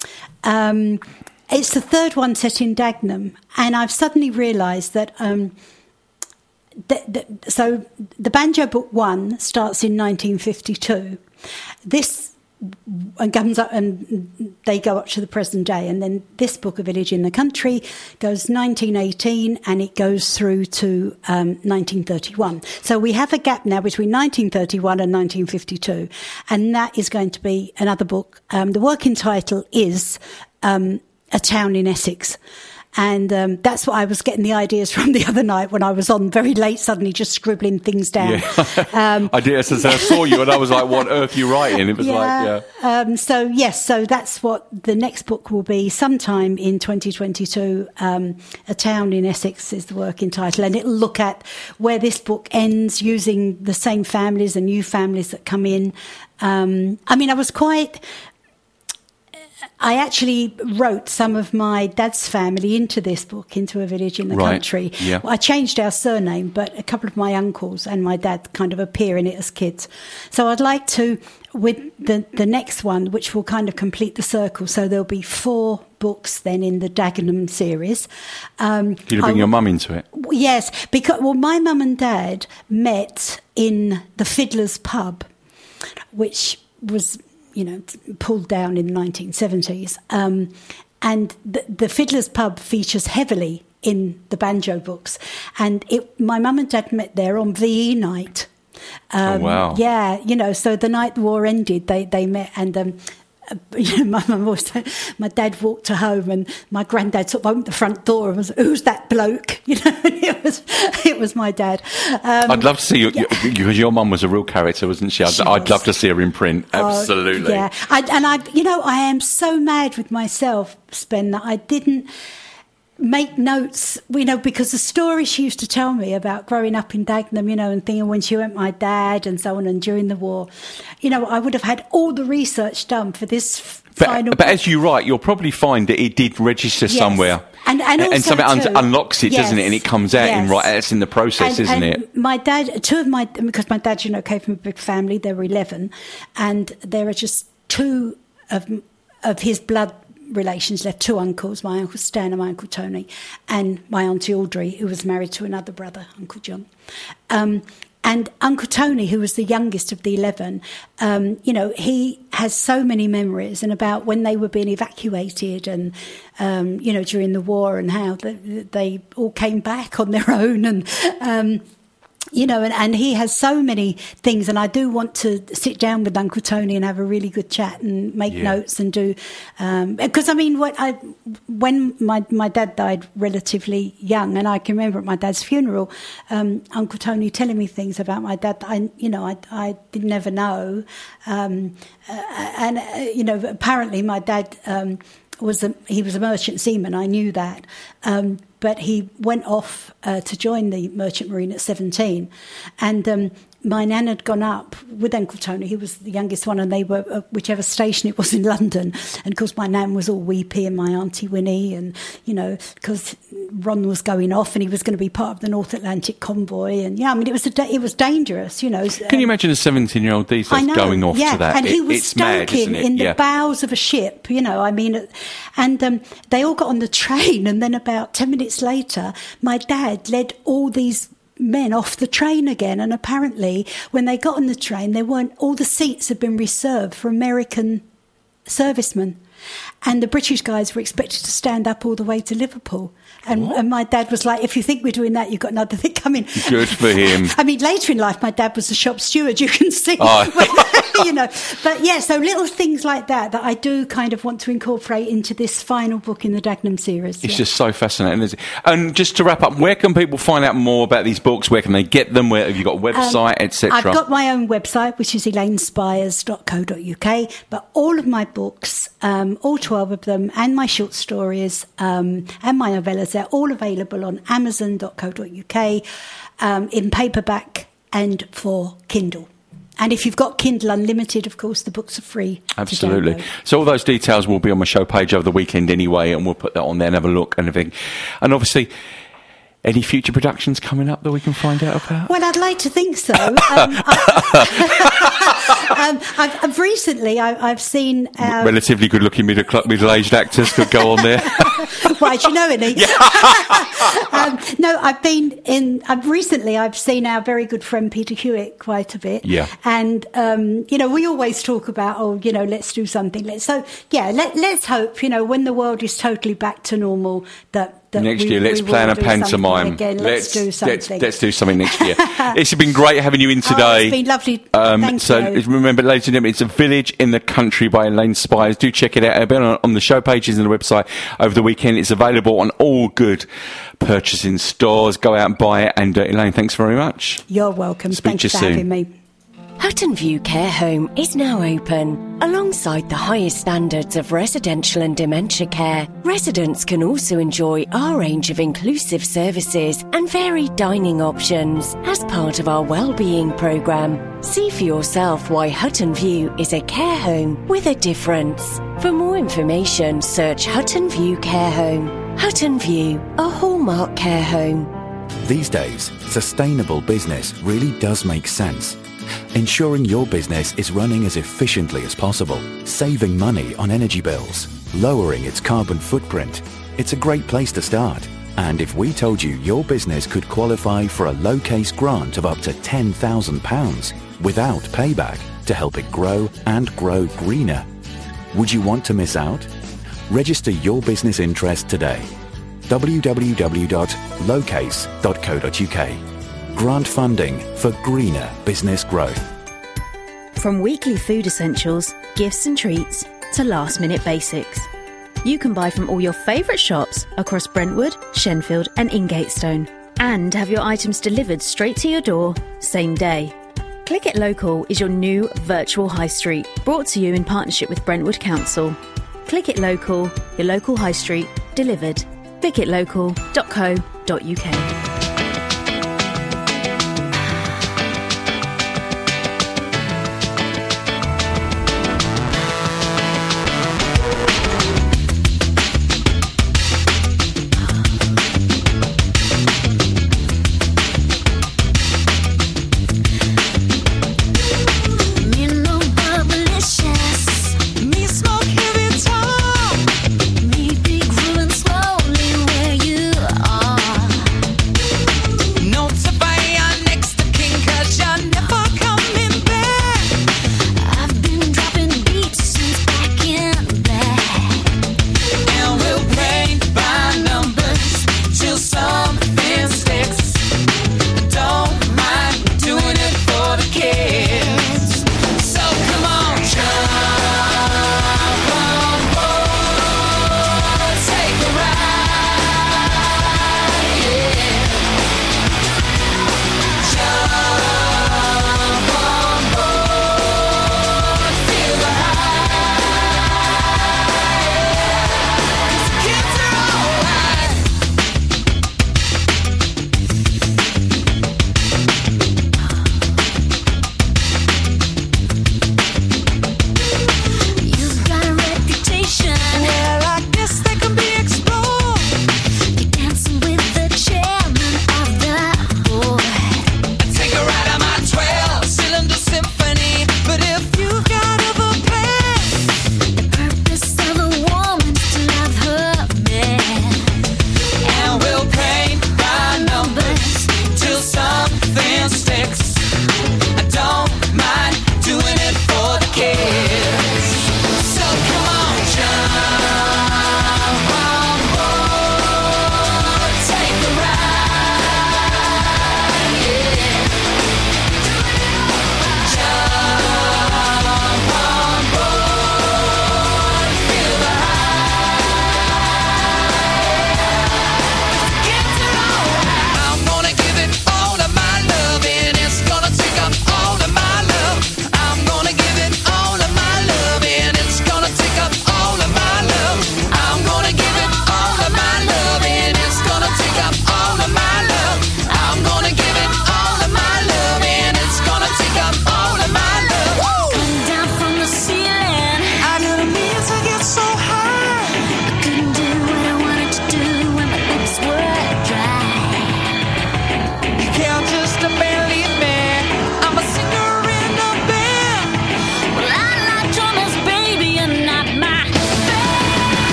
A: Um, it's the third one set in Dagenham, and I've suddenly realised that. Um, th- th- so the Banjo Book One starts in nineteen fifty-two. This and comes up, and they go up to the present day, and then this book, A Village in the Country, goes nineteen eighteen, and it goes through to um, nineteen thirty-one. So we have a gap now between nineteen thirty-one and nineteen fifty-two, and that is going to be another book. Um, the working title is um, A Town in Essex. And um, that's what I was getting the ideas from the other night when I was on very late, suddenly just scribbling things down. Um,
D: I did. As I saw you, and I was like, "What on earth are you writing?" It was like, yeah.
A: Um, so yes, so that's what the next book will be. Sometime in twenty twenty-two, um, A Town in Essex is the working title, and it'll look at where this book ends, using the same families and new families that come in. Um, I mean, I was quite. I actually wrote some of my dad's family into this book, into A Village in the
D: Right,
A: Country.
D: yeah.
A: Well, I changed our surname, but a couple of my uncles and my dad kind of appear in it as kids. So I'd like to, with the, the next one, which will kind of complete the circle, so there'll be four books then in the Dagenham series. Um,
D: Did you bring
A: I-
D: your mum into it?
A: Yes, because, well, my mum and dad met in the Fiddler's Pub, which was, you know, pulled down in the nineteen seventies. Um, and the, the Fiddler's Pub features heavily in the banjo books. And it, my mum and dad met there on V E night. Um,
D: Oh, wow.
A: Yeah, you know, so the night the war ended, they, they met, and um, uh, you know, my mum always, my dad walked her home, and my granddad sort of opened the front door and was, "Who's that bloke?" You know, and it was it was my dad. Um,
D: I'd love to see you, because your mum was a real character, wasn't she? I'd,
A: She
D: I'd
A: was.
D: love to see her in print. Absolutely.
A: Oh, yeah, I, and I, you know, I am so mad with myself, Spen, that I didn't make notes, you know, because the story she used to tell me about growing up in Dagenham, you know, and thinking when she went my dad and so on, and during the war, you know, I would have had all the research done for this f- final.
D: But, but as you write, you'll probably find that it did register
A: Yes.
D: somewhere.
A: And, and, also
D: something un-
A: too-
D: unlocks it, doesn't it? And it comes out in
A: yes.
D: right. That's in the process,
A: And-
D: isn't
A: and
D: it?
A: My dad, two of my, because my dad, you know, came from a big family. There were eleven, and there are just two of of his blood relations left. Two uncles, my uncle Stan and my uncle Tony, and my auntie Audrey, who was married to another brother, Uncle John. Um, And Uncle Tony, who was the youngest of the eleven, um, you know, he has so many memories, and about when they were being evacuated, and um, you know, during the war, and how they, they all came back on their own, and um, you know, and, and he has so many things, and I do want to sit down with Uncle Tony and have a really good chat and make
D: Yeah.
A: notes and do, because I mean, what I when my my dad died relatively young, and I can remember at my dad's funeral, um, Uncle Tony telling me things about my dad that I, you know, I I did never know, um, uh, and uh, you know, apparently my dad. Um, was a, he was a merchant seaman, I knew that, um, but he went off uh, to join the Merchant Marine at seventeen, and um, my nan had gone up with Uncle Tony, he was the youngest one, and they were uh, whichever station it was in London, and of course my nan was all weepy, and my auntie Winnie, and you know, because Ron was going off and he was going to be part of the North Atlantic convoy, and yeah, I mean it was a da- it was dangerous, you know.
D: Can you imagine a seventeen-year-old these
A: I
D: days
A: know,
D: going off
A: yeah.
D: to that?
A: And he
D: It-
A: was
D: it's mad,
A: stoking
D: isn't it?
A: in the
D: Yeah.
A: bows of a ship, you know, I mean, and um, they all got on the train, and then about ten minutes later, my dad led all these men off the train again, and apparently when they got on the train, they weren't, all the seats had been reserved for American servicemen. And the British guys were expected to stand up all the way to Liverpool. And, and my dad was like, if you think we're doing that, you've got another thing coming.
D: Good for him.
A: I mean, later in life, my dad was a shop steward, you can see.
D: Oh.
A: You know, but yeah, so little things like that that I do kind of want to incorporate into this final book in the Dagenham series.
D: It's
A: yeah.
D: just so fascinating, isn't it? And just to wrap up, where can people find out more about these books? Where can they get them? Where have you got a website,
A: Um,
D: et cetera?
A: I've got my own website, which is elaine spires dot co dot uk, but all of my books, um, all twelve of them, and my short stories um, and my novellas, they're all available on amazon dot co dot uk um, in paperback and for Kindle. And if you've got Kindle Unlimited, of course, the books are free. to
D: Absolutely.
A: download.
D: So all those details will be on my show page over the weekend anyway, and we'll put that on there and have a look and everything. And obviously, any future productions coming up that we can find out about?
A: Well, I'd like to think so. Um, I, um, I've, I've recently, I, I've seen. Um,
D: Relatively good-looking middle- middle-aged actors could go on there.
A: Why, do you know any? um, no, I've been in. I've recently. I've seen our very good friend Peter Hewitt quite a bit.
D: Yeah.
A: And um, you know, we always talk about, oh, you know, let's do something. Let's so yeah. Let, let's hope, you know, when the world is totally back to normal, that. that
D: Next
A: we,
D: year, let's
A: we
D: plan
A: will
D: a
A: do something
D: pantomime.
A: Again. Let's, do something.
D: Let's, let's do something next year. It's been great having you in today.
A: Oh, it's been lovely.
D: Um,
A: Thank
D: so
A: you.
D: remember, ladies and gentlemen, it's A Village in the Country by Elaine Spires. Do check it out. It'll be on, on the show pages and the website over the weekend. It's available on all good purchasing stores. Go out and buy it. And uh, Elaine, thanks very much.
A: You're welcome.
D: Speak
A: Thanks
D: to you
A: for
D: soon.
A: having me.
F: Hutton View Care Home is now open. Alongside the highest standards of residential and dementia care, residents can also enjoy our range of inclusive services and varied dining options as part of our wellbeing programme. See for yourself why Hutton View is a care home with a difference. For more information, search Hutton View Care Home. Hutton View, a hallmark care home.
H: These days, sustainable business really does make sense. Ensuring your business is running as efficiently as possible, saving money on energy bills, lowering its carbon footprint. It's a great place to start. And if we told you your business could qualify for a low-case grant of up to ten thousand pounds without payback to help it grow and grow greener, would you want to miss out? Register your business interest today. w w w dot lowcase dot co dot u k. Grant funding for greener business growth.
B: From weekly food essentials, gifts and treats, to last-minute basics. You can buy from all your favourite shops across Brentwood, Shenfield and Ingatestone. And have your items delivered straight to your door, same day. Click It Local is your new virtual high street, brought to you in partnership with Brentwood Council. Click It Local, your local high street, delivered. click it local dot co dot u k.